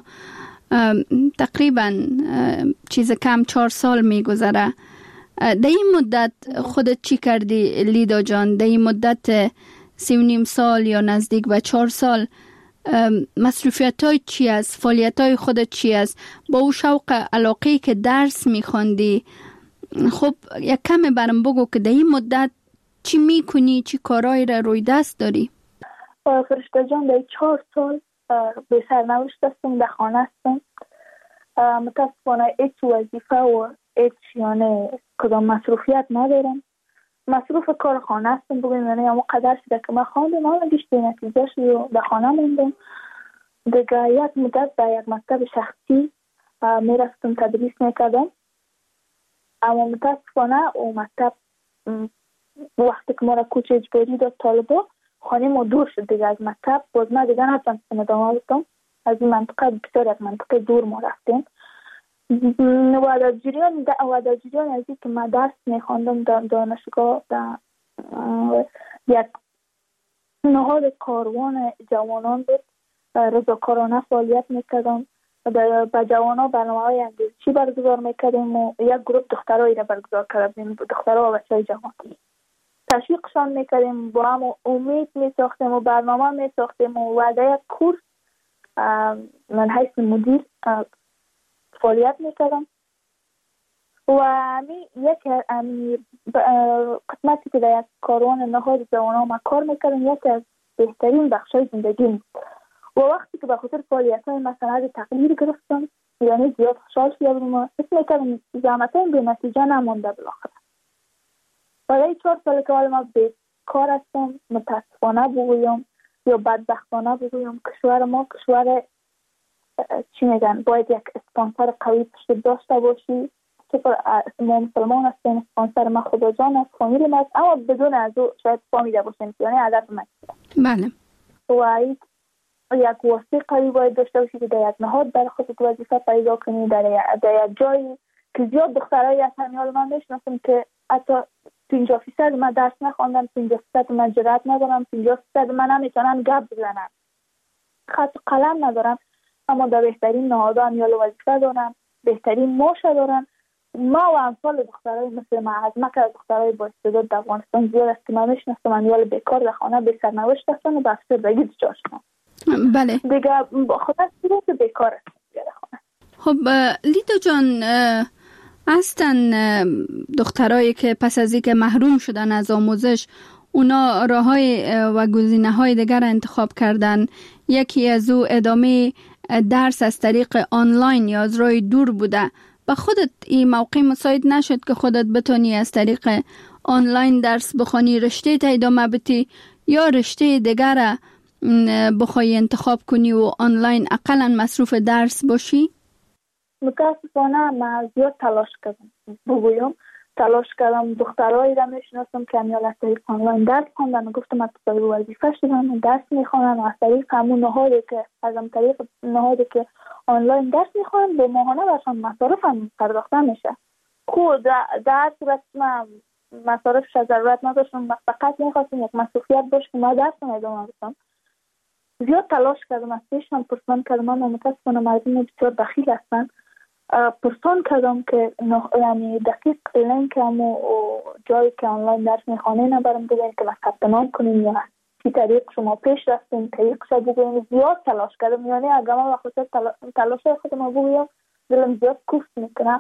تقریبا چیز کم 4 سال میگذره. در این مدت خودت چی کردی لیدا جان؟ در این مدت 3.5 سال یا نزدیک به 4 سال مصروفیت های چی است؟ فعالیت های خودت چی است؟ با او شوق علاقه که درس میخوندی، خب یک کمی برام بگو که در این مدت چی میکنی؟ چی کارایی را روی دست داری؟ فرشته جان، در 4 سال به سرنوشت هستم، در خانه هستم. متاسفانه هیچ وظیفه و هیچ یعنی کدام مصروفیت ندارم. مصروف کار خانه هستم بگویم، یعنی اما قدر شده که من خواندم اما گشت نتیجه شد و در خانه موندم. دیگه یک مدت در یک مکتب شخصی میرفتم تدریس میکردم، اما متاسفانه او مکتب وقتی که ما را کوچ اجباری داد طالبا، خانه ما دور شد دیگه از مکتب. باز من دیگه نتونستم ادامه بدم. از این منطقه بسیار یک منطقه دور ما رفتیم و در جریان از این که من درس میخواندم در دانشگاه، در یک نهاد کاروان جوانان بود رضاکارانه فعالیت میکردم. با جوانا برنامه‌های انگیزشی برگزار میکردیم و یک گروه دخترایی را برگزار کردیم، دخترها و بچه‌های جوان تشویقشان میکردیم، با هم امید میساختیم و برنامه میساختیم و وعده کورس من حیث مدیر فعالیت میکردم و یک قسمتی که در یک کاروان نهاد جوانان ما کار میکردم یکی از بهترین بخشای زندگی و وقتی که به خاطر فعالیت‌های مثلا تقلید گرفتم یعنی زیاد خوشحال شدم و حس میکردم زحمتایم به نتیجه نمانده بالاخره. برای 4 سال که حالا ما بیکار هستم، متاسفانه بگویم یا بدبختانه بگویم کشور ما کشور چی میگن باید یک اسپانسر قوی پشت داشته باشی که ما مسلمان هستیم، اسپانسر ما خدا جان است، فامیل ما است، اما بدون از او شاید فامیل باشیم یعنی هدف ما. بله. و یک واسطه قوی باید داشته باشی که در یک نهاد برای خودت وظیفه پیدا کنی، در یک جایی که زیاد دخترایی هستن حالا من میشناسم که حتی 50% من درس نخواندم، 50% من جرأت ندارم، 50% من نمیتونم گپ بزنم، خط قلم ندارم، اما در بهترین نهادان یا وظیفه دارم، بهترین معاش دارن. ما و امثال دخترای مثل ما از مکه دخترای با استعداد در افغانستان زیاد است که من میشناسم، من یا بیکار در خانه بی سرنوشت هستن و به افسردگی دچار شدن. بله. دیگه خدا صورت بیکار است در خانه. خب لیدا جان، هستن دخترایی که پس از اینکه محروم شدن از آموزش اونا راههای و گزینه‌های دیگر انتخاب کردن. یکی از او ادامه درس از طریق آنلاین یا از راه دور بوده. به خودت این موقع مساعد نشد که خودت بتونی از طریق آنلاین درس بخونی، رشته تا ادامه بدی یا رشته دیگر بخوای انتخاب کنی و آنلاین اقلا مصروف درس باشی؟ متاسفانه من زیاد تلاش کردم. دخترایی را میشناسم که امیال از طریق آنلاین درس خوندن و گفتم از طریق وظیفه شدن درس میخونن و از طریق همون نهادی که آنلاین درس میخونن به ماهانه برشان مصارف هم پرداخته میشه. خود در صورت من مصارفش ضرورت نداشتم، فقط میخواستم یک مصروفیت باشه که ما درس ادامه بدم. زیاد تلاش کردم، از پیشم پرسان کردم، اما متاسفانه مردم بسیار بخیل هستن. پرسان کردم که یعنی دقیق لینک و جایی که آنلاین درس میخوانه نبرم بگوین که ما ثبت نام کنیم یا چی طریق شما پیش رفتیم طریق شما بگوین. زیاد تلاش کردم، یعنی اگر من بخاطر تلاش خودم بگویم دلم زیاد کوفت میکنه.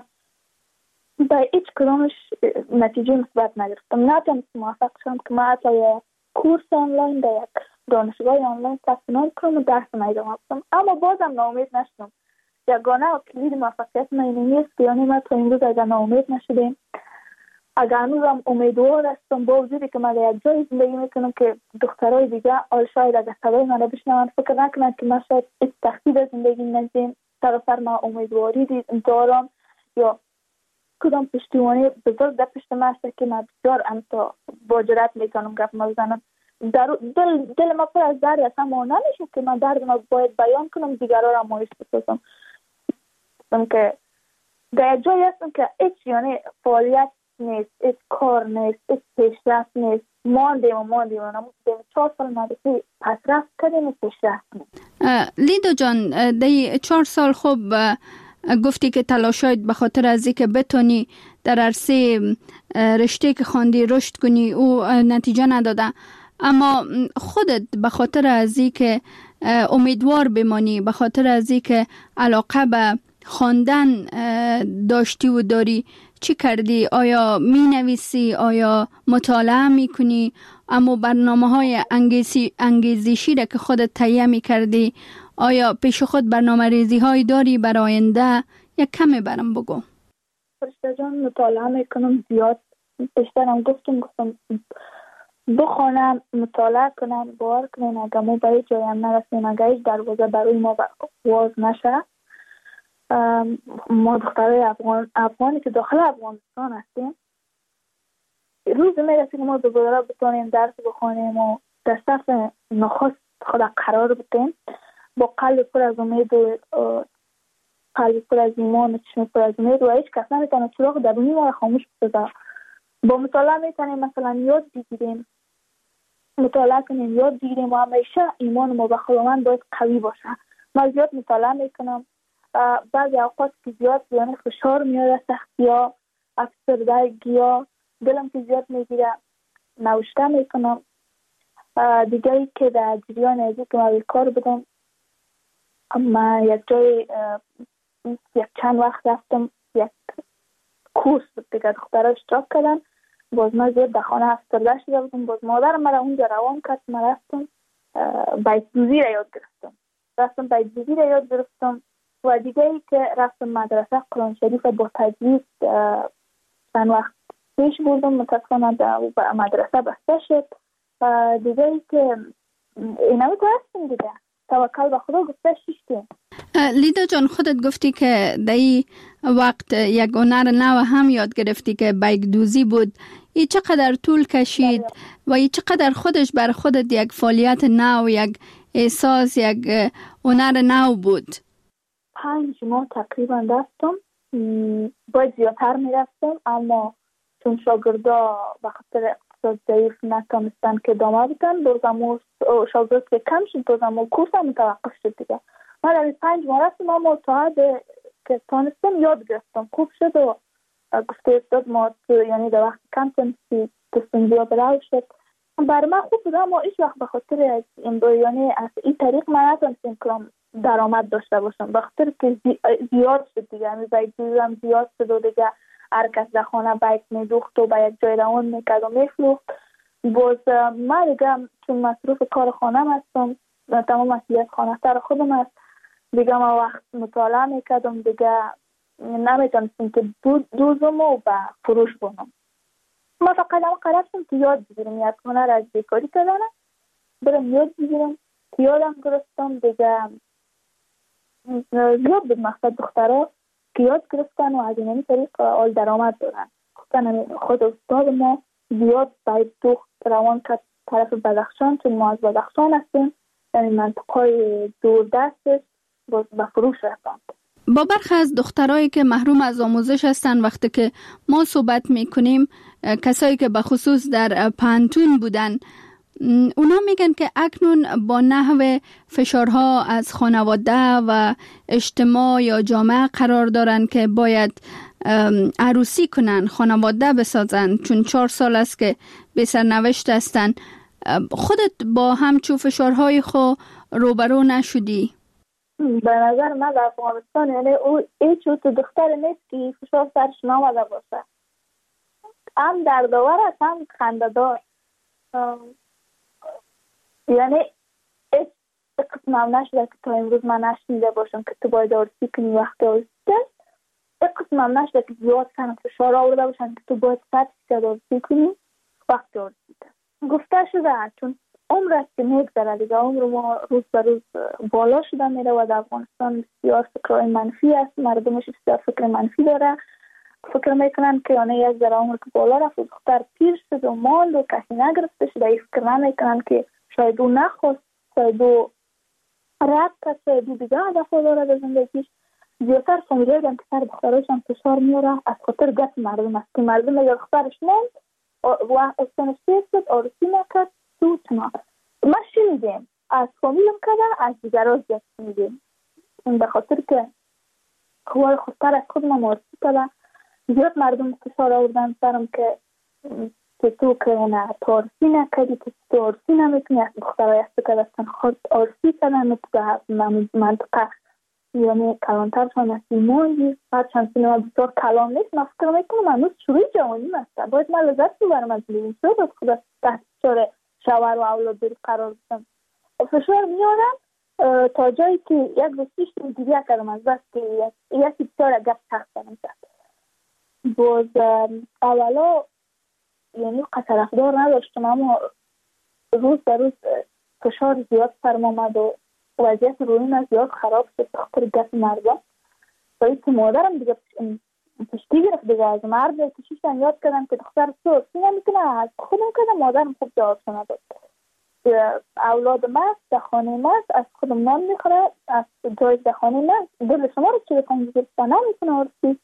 به هیچ کدامش نتیجه مثبت نگرفتم، نتونستم موفق شدم که من حتی یک کورس آنلاین در یک دانشگاه آنلاین ثبت نام کنم و درس ادامه بدم. اما بازم ناامید نشدم. یگانه و کلید موفقیت من این نیست که یعنی ما تا امروز اگر ناامید نشدیم، اگر هنوزم امیدوار هستم با وجودی که من در یک جای زندگی میکنم که دخترای دیگه شاید اگر صدای من را بشنون فکر نکنند که من شاید تخصیص زندگی ندیم، سر ما امیدواری دارم یا کدام پشتیبانی بزرگ در پشت من است که من بسیار امتا با جرأت میتونم گپ بزنم. دل ما پر از درد است، اما نمیشه که من درد ما باید بیان کنم دیگران را مایوس بسازم. که در جایی هستم که هیچ یعنی فعالیت نیست، هیچ کار نیست، هیچ پیشرفت نیست. ماندیم 4 سال مدرسه پسرفت کردیم و پیشرفت نیست. لیدا جان، در 4 سال خوب گفتی که تلاشایت به خاطر از اینکه بتونی در عرصه رشته که خواندی رشد کنی او نتیجه نداده، اما خودت به خاطر از اینکه امیدوار بمانی، به خاطر از اینکه علاقه به خواندن داشتی و داری چی کردی؟ آیا می نویسی؟ آیا مطالعه می کنی؟ اما برنامه‌های انگیزشی را که خودت تهیه می کردی آیا پیش خود برنامه ریزی هایی داری برای آینده؟ یک کمی برام بگو. فرشته جان، مطالعه میکنم زیاد. بیشترم گفتم بخونم، مطالعه کنم، باور کنم اگر ما به هیچ جایم نرسیم، اگر هیچ دروازه برای ما باز نشه، ما دخترای افغانی که داخل افغانستان هستیم روز میرسیم که ما دوباره بتونیم درس بخونیم و در صف نخست خود قرار بدیم با قلب پر از امید و قلب پر از ایمان و چشم پر از امید و هیچ کس نمیتونه چراغ درونی ما را خاموش بسازه. با مطالعه میتونیم مثلا یاد بگیریم مطالعه کنیم، یاد بگیریم و همیشه ایمان ما به خداوند باید قوی باشه. من زیاد مطالعه میکنم، بعضی اوقات که زیاد یعنی فشار میاد، سختی ها، افسردگی ها، دلم که زیاد میگیره نوشته میکنم. دیگه ای که در جریان ازی که من کار بدم، اما یک جای یک چند وقت رفتم، یک کورس دیگه دخترها اشتراک کردن، باز من زیاد در خانه افسرده شده بودم، باز مادرم مرا اونجا روان کرد، من رفتم بیت‌دوزی را یاد گرفتم. و دیگه ای که رفتم مدرسه قرآن شریف با تجوید چند وقت پیش بردم، متاسفانه در مدرسه بسته شد. دیگه ای که اینمی که هستیم دیگه، توکل به خدا گفته شیشتیم. لیدا جان، خودت گفتی که در این وقت یک هنر نو هم یاد گرفتی که بیگ دوزی بود. این چقدر طول کشید و این چقدر خودش بر خودت یک فعالیت نو، یک احساس، یک هنر نو بود؟ 5 ماه تقریبا رفتم، باید زیادتر میرفتم، اما چون شاگردا به خاطر اقتصاد ضعیف نتونستن که ادامه بدن، دوزمو شاگرد که کم شد، دوزمو کورس هم متوقف شد دیگه. من در 5 ماه رفتم، اما تا که تانستم یاد گرفتم، خوب شد و گفته استاد ما یعنی در وقت کم تنسی دستنجی برای شد. برای من خوب بود، اما ایش وقت به خاطر یعنی از این طریق من نتونستم کنم درآمد داشته باشم، به خاطر که زیاد شد دیگه، یعنی باید دیدم زیاد شد و دیگه هر کس در خانه باید میدوخت و باید جای روان میکرد و میفروخت. باز من دیگه چون مصروف کار خانم هستم، تمام مسئولیت خانه سر خودم هست دیگه، من وقت مطالعه میکردم دیگه، نمیتونستم که دوزم و به فروش بونم. من فقط قرار شدم که یاد بگیرم، یک هنر از بیکاری کردنه برم یاد بگیرم که یادم گرفتم دیگه. زیاد بود مقصد دخترها که یاد گرفتن و از این طریق آل درآمد دارن. خود استاد ما زیاد باید دوخت روان کرد طرف بدخشان، چون ما از بدخشان هستیم، یعنی منطقه دور دستش به فروش رفتند. با برخی از دخترایی که محروم از آموزش هستن، وقتی که ما صحبت میکنیم، کسایی که به خصوص در پانتون بودن، اونا میگن که اکنون با نحو فشارها از خانواده و اجتماع یا جامعه قرار دارن که باید عروسی کنن، خانواده بسازن، چون 4 سال است که به سرنوشت هستن. خودت با همچون فشارهای خود روبرو نشدی؟ به نظر من در افغانستان یعنی هیچ دختر نیست که فشار سرش نامده باشه، هم دردآور است هم خنده‌دار. یعنی هیچ قسم هم نشده که تا امروز من نشنیده باشم که تو باید عروسی کنی وقت عروسی است. هیچ قسم هم نشده که زیاد سن فشار آورده باشن که تو باید 100% عروسی کنی وقت عروسی است. گفته شده چون عمر است که میگذره دیگه، عمر ما روز به روز بالا شده میره و در افغانستان بسیار فکرهای منفی است، مردمش بسیار فکر منفی داره، فکر میکنن که آنه یک ذره عمر که بالا رفت و دختر پیر شد و ماند و کسی نگرفته شده، این فکر نمیکنن که شاید او نخواست، شاید او رد کرد، شاید او دیگه هدف داره به زندگیش. زیادتر فامیلای هم که سر دختراشم فشار میاره از خاطر گپ مردم است که مردم یا دخترش ماند و استانش پیر شد، عروسی نکرد، سوتنا ما شنیدیم از فامیلم کردن، از دیگران زیاد شنیدیم، به خاطر که خواه خودتر از خود ما عروسی کردن. زیاد مردم فشار آوردن سرم که تو که نه تو عروسی نکردی، که تو عروسی نمیتونی، از دخترهای است که دستن خود عروسی کردن تو منطقه یعنی کلانتر شان از ایمانجی هر چند سینما بسیار کلان نیست. من فکر میکنم هنوز شروع جوانی هست، باید من لذت ببرم از لیوین شد از خود تحت فشار شوهر و اولاد داری قرار بستم. فشار میارم تا جایی که یک روزیش دیگه کردم از بس که یکی بسیار گفت تخت کنم کرد. باز اولا یعنی طرفدار نداشتم، اما روز به روز فشار زیاد سرم آمد و وضعیت روحیم زیاد خراب شد بخاطر گپ مردم. باید که مادرم دیگه پشتی گرفت دیگه از مرد کشیشتن یاد کردن که دختر عروسی نمیکنه، از خودم کردم. مادرم خوب جواب نداد. اولاد مست در خانه مست از خودم نان میخوره، از جای در خانه مست دل شما رو چه بکنم دیگه نمیکنه عروسی.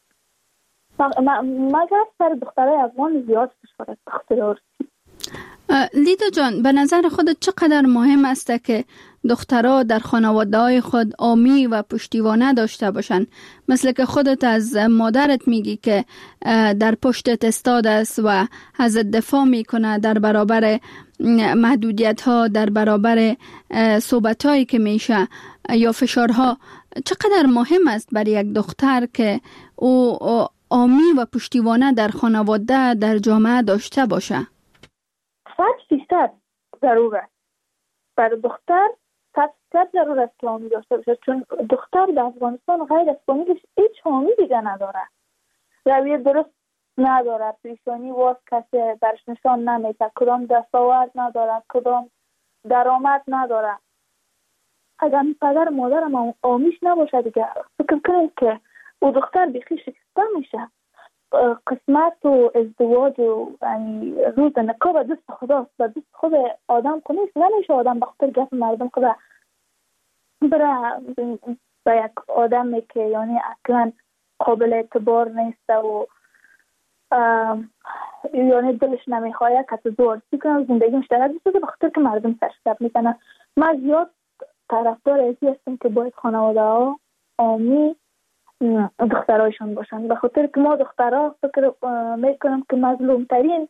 مگر سر دخترای افغان زیاد فشار است بخاطر عروسی. لیدا جان، به نظر خودت چقدر مهم است که دخترها در خانواده‌های خود حامی و پشتیبانه داشته باشند؟ مثل که خودت از مادرت میگی که در پشتت استاد است و از دفاع میکنه در برابر محدودیت‌ها، در برابر صحبت‌هایی که میشه یا فشارها. چقدر مهم است برای یک دختر که او حامی و پشتیبانه در خانواده، در جامعه داشته باشه؟ 100% ضرور است. برای دختر 100% ضرور است که حامی داشته باشه، چون دختر در افغانستان غیر از فامیلش هیچ حامی دیگه نداره. رویه درست نداره، پیشانی واس کسی برش نشان نمیده، کدام دستاورد نداره، کدام درآمد نداره. اگر پدر مادرم حامیش نباشه دیگه فکر کنید که او دختر بیخی شکسته میشه. قسمت و ازدواج و روز نکاح به دست خداست، به دست خود آدم کنیست. نمیشه آدم به خاطر گپ مردم خدا بره به یک آدمی که یعنی اصلا قابل اعتبار نیست و یعنی دلش نمیخواه که زور کنه زندگی مشترک بسازه به خاطر که مردم سرشتب میکنه. من زیاد طرفدار ازی هستم که باید خانواده ها حامی دخترایشان باشن، به خاطر که ما دخترها فکر میکنم که مظلوم ترین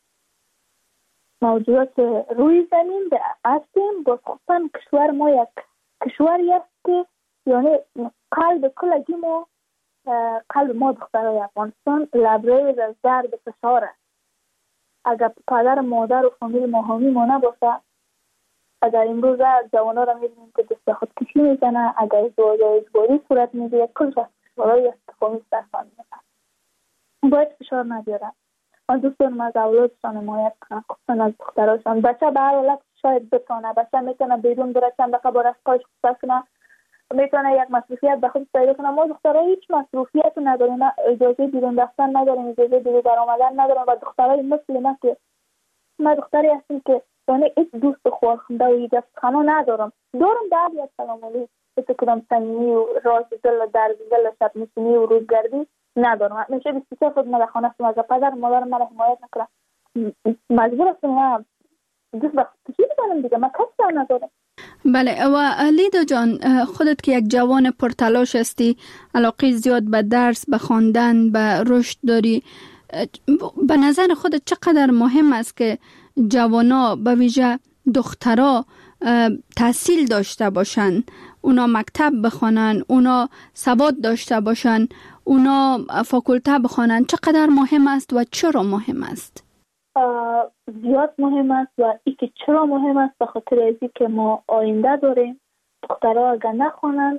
موجودات روی زمین هستیم. با خصوصا کشور ما یک کشوری است که یعنی قلب کلگی ما، قلب ما دخترای افغانستان لبریز از درد فشار است. اگر پدر مادر و فامیل ما حامی ما نباشه، اگر امروز جوانا را می‌بینیم که دست خود کشی میزنه، اگر ازدواج اجباری صورت میگیره، کل برای استفاده سرفان میکنه. باید فشار نبیارن. من دوست دارم از اولادشان حمایت کنم، خصوصا از دختراشان. بچه به هر حالت شاید بتونه، بچه میتونه بیرون بره چند دقیقه با رفقاش خصوصا کنه، میتونه یک مصروفیت به خود پیدا کنه. ما دخترها هیچ مصروفیت نداریم، اجازه بیرون رفتن نداریم، اجازه بیرون برآمدن نداریم. و دخترای مثل من که من دختری هستم که یعنی هیچ دوست خورخنده و یک خانه ندارم. دارم بعد یک سلام علیکم کدام صمیمی و راز دل و درد دل شب نشینی و روزگردی ندارم. همیشه 24 ساعت من خانه هستم. از پدر مادر من حمایت نکنم مجبور هستم دوست وقت کشی بکنم دیگه، من کسی ندارم. بله. و لیدا جان، خودت که یک جوان پرتلاش هستی، علاقه زیاد به درس، به خواندن، به رشد داری، به نظر خودت چقدر مهم است که جوانا به ویژه دخترها تحصیل داشته باشن، اونا مکتب بخوانن، اونا سواد داشته باشن، اونا فاکولته بخوانن؟ چقدر مهم است و چرا مهم است؟ زیاد مهم است. و ای که چرا مهم است به خاطر ازی که ما آینده داریم. دخترها اگر نخوانن،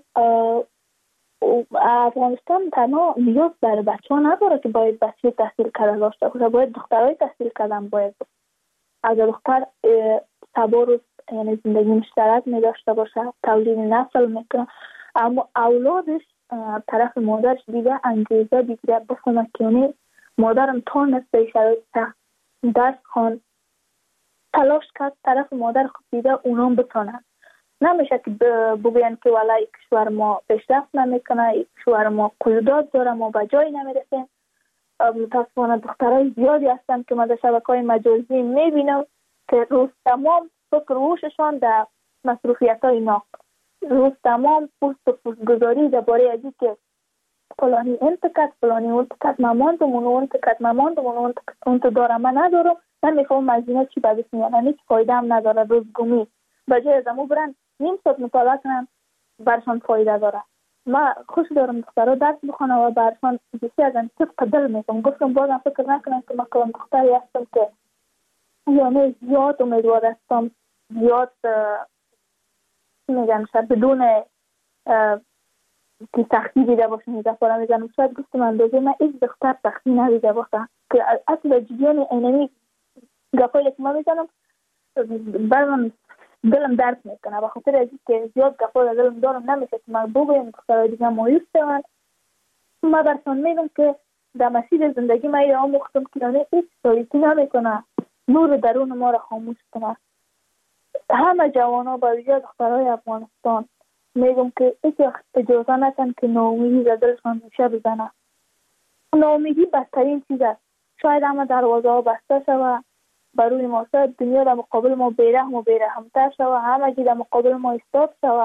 افغانستان تنها نیاز برای بچه ها نداره که باید بچه تحصیل کرده داشته باشه، باید دخترهای تحصیل کردن باید. اگر دختر سبا یعنی زندگی مشترک می داشته باشه، تولید نسل میکنه، اما اولادش طرف مادرش دیگه انگیزه دیگه بفهمه که یعنی مادرم تونست به شرایط سخت درس خوان تلاش کرد، طرف مادر خود دیده اونام بتونن. نمیشه که بگوین که والله کشور ما پیشرفت نمیکنه، کشور ما قیودات داره، ما به جایی نمیرسیم. متاسفانه دخترای زیادی هستن که من در شبکه‌های مجازی میبینم که روز تمام فکر روششان در مصروفیت‌های ناق، روز تمام پوست گذاری درباره ازی که فلانی انتقاد، فلانی انتقاد، ماماندم اون انتقاد، ماماندم اون انتقاد دارم، من ندارم، من میفهم از اینا چی بدش میاد، هیچ فایده هم نداره. روزگمی بجای از امو برن نیم ساعت مطالعه کنن برشان فایده داره. من خوش دارم دخترها درس بخونن و برشان بسی از طبق دل میکنم. گفتم بازم فکر نکنن که من کلام دختری هستم که یعنی زیاد امیدوار هستم، زیاد میگم شاید بدون که سختی دیده باشم میگه فرا میزنم. شاید گفتم اندازه من ایک دختر سختی ندیده باشم که اصلا جدیان اینمی گفایی که من میزنم برم دلم درد میکنه. بخاطر ازی که زیاد گفایی دلم دارم نمیشه که من بگویم دخترهای دیگه مایوس شدن. من برسان میگم که در مسیر زندگی من یه آموختم که یعنی هیچ تاریکی نمیکنه، نور درون ما را خاموش کنه. همه جوانا با ویژه دخترهای افغانستان میگم که هیچ اجازه نکن که ناامیدی در دلشان ریشه بزنه. ناامیدی بدترین چیز است. شاید همه دروازه ها بسته شود، برای ما شاید دنیا در مقابل ما بیرحم و بیرحمتر شوه، همگی در مقابل ما ایستاد شوه.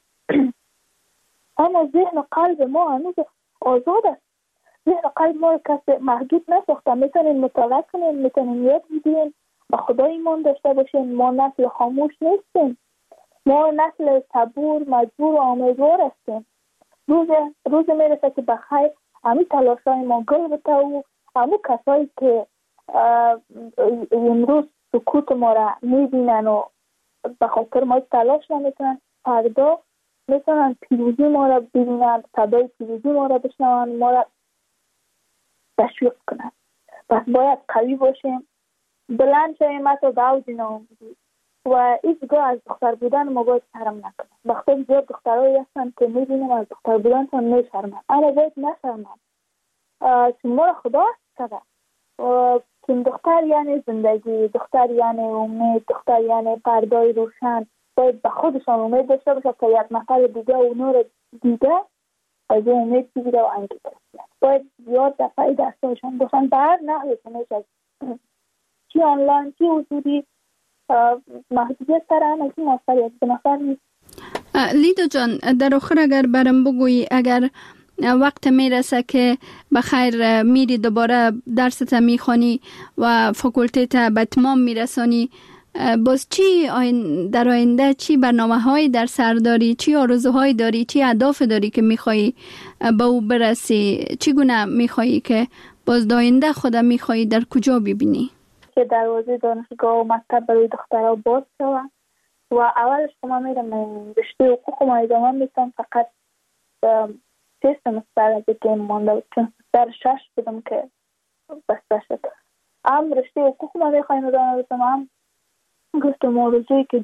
اما ذهن و قلب ما هنوز آزاد است. ذهن و قلب ما کسی محدود نساخته. میتونیم مطالعه کنیم، میتونیم یاد بگیریم، به خدا ایمان داشته باشیم. ما نسل خاموش نیستیم، ما نسل صبور، مجبور و امیدوار هستیم. روز میرسه که بخیر همین تلاشای ما گل بته و همون کسایی که امروز سکوت ما را میبینن و به خاطر ما تلاش نمیتونن، فردا میتونن پیروزی ما را ببینن، صدای پیروزی ما را بشنون، ما را تشویق کنن. پس باید قوی باشیم، بلند شویم حتی به اوج ناامیدی و هیچگاه از دختر بودن ما باید شرم نکنیم. بخاطر زیاد دخترایی هستن که میبینیم از دختر بودنشان میشرمن، اما باید نشرمن. چون ما را خدا کرده. چون دختر یعنی زندگی، دختر یعنی امید، دختر یعنی پردای روشن. باید به خودشان امید داشته باشه که یک نفر دیگه اونو رو دیده از اون امید بگیره و انگیزه بگیره. باید زیاد دفعی دستاشان باشن به هر نحوی که میشه، چی آنلاین چی حضوری، محدودیت سر هم از این موفریت به نفر نیست. لیدا جان، در آخر اگر برم بگویی، اگر وقت میرسه که بخیر میری دوباره درست میخوانی و فاکولته به اتمام میرسانی، باز چی در آینده، چی برنامه هایی در سر داری، چی آرزوهایی داری، چی اهداف داری که میخوایی به او برسی؟ چی گونه میخوایی که باز در آینده خودت میخوایی در کجا ببینی؟ که دروازه دانشگاه و مکتب برای دخترها باز شود و اولش که من میرم رشته حقوق ما ادامه میتونم، فقط 3 سمستر از که مانده بود، چون سمستر 6 بودم که بسته شد. هم رشته حقوق ما میخوایم ادامه بدم، هم گفتم آرزویی که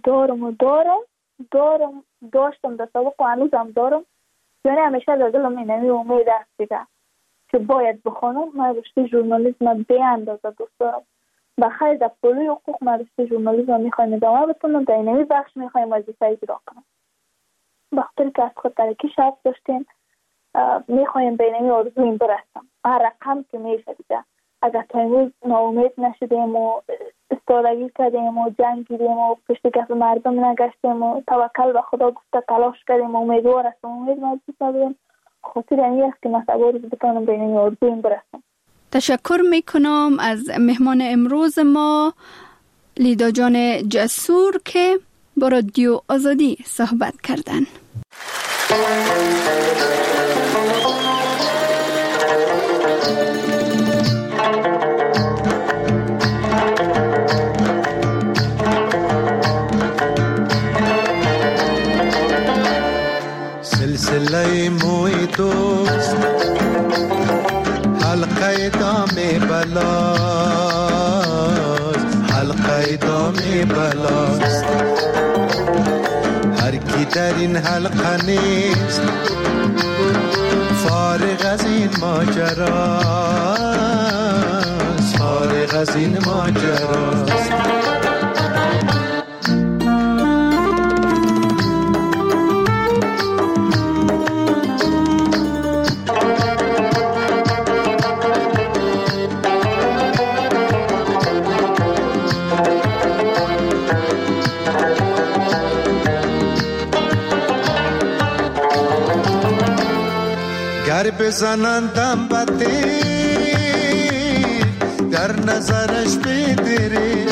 داشتم در سابق و هنوزم دارم، یعنی همیشه در دلم اینمی امید است دیگه که باید بخونم. من رشته ژورنالیسم به اندازه دوست دارم. بخیر در پروژه حقوق من رشته ژورنالیسم میخوایم ادامه بدم، در اینمی بخش میخوایم وظیفه اجرا کنم. بخاطر که از خود ترکی شرط داشتیم، میخوایم به اینمی آرزویم برسم هر رقم که میشه دیگه. اگر تا امروز ناامید نشدیم و استادگی کردیم و جنگیدیم و پشت کف مردم نگشتیم و توکل به خدا گفته تلاش کردیم و امیدوار هستم، امید موجود نداریم، خاطر این است که مثلا روز بتونم به این آرزویم برسم. تشکر میکنم از مهمان امروز ما، لیدا جان جسور، که با رادیو آزادی صحبت کردن. سلسله موی دوست حلقه دام بلاست، حلقه دام بلاست. هر کی در این حلقه نیست فارغ از این ماجراست، فارغ از این ماجراست. بزنندم بده در نظرش بدره،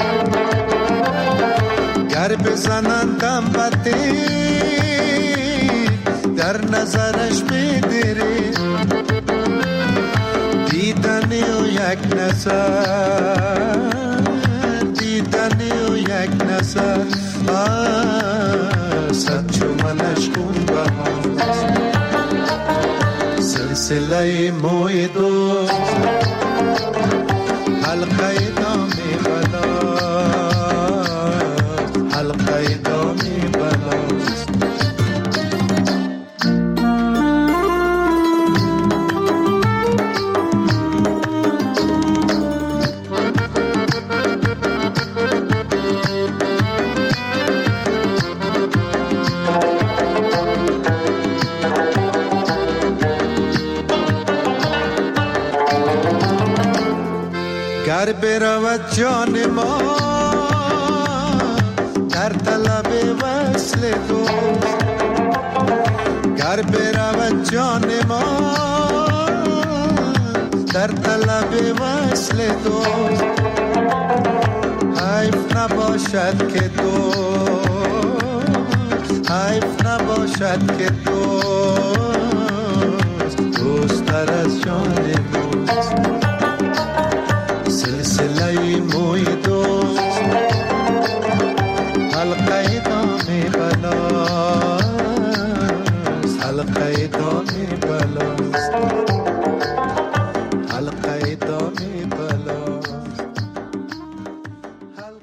گر بزنندم بده در نظرش بدره. دیدنی و یک نظر، دیدنی و یک نظر، صد چو منش خون بهاست. سلسله موی دوست حلقه دام بلاست، حلقه دام بلاست. گر برود جان ما در طلب وصل تو، گر برود جان ما در طلب وصل تو، حیف نباشد که تو، حیف نباشد که تو دوست‌تر از جان ماست. سلسله موی دوست حلقه دام بلاست، حلقه دام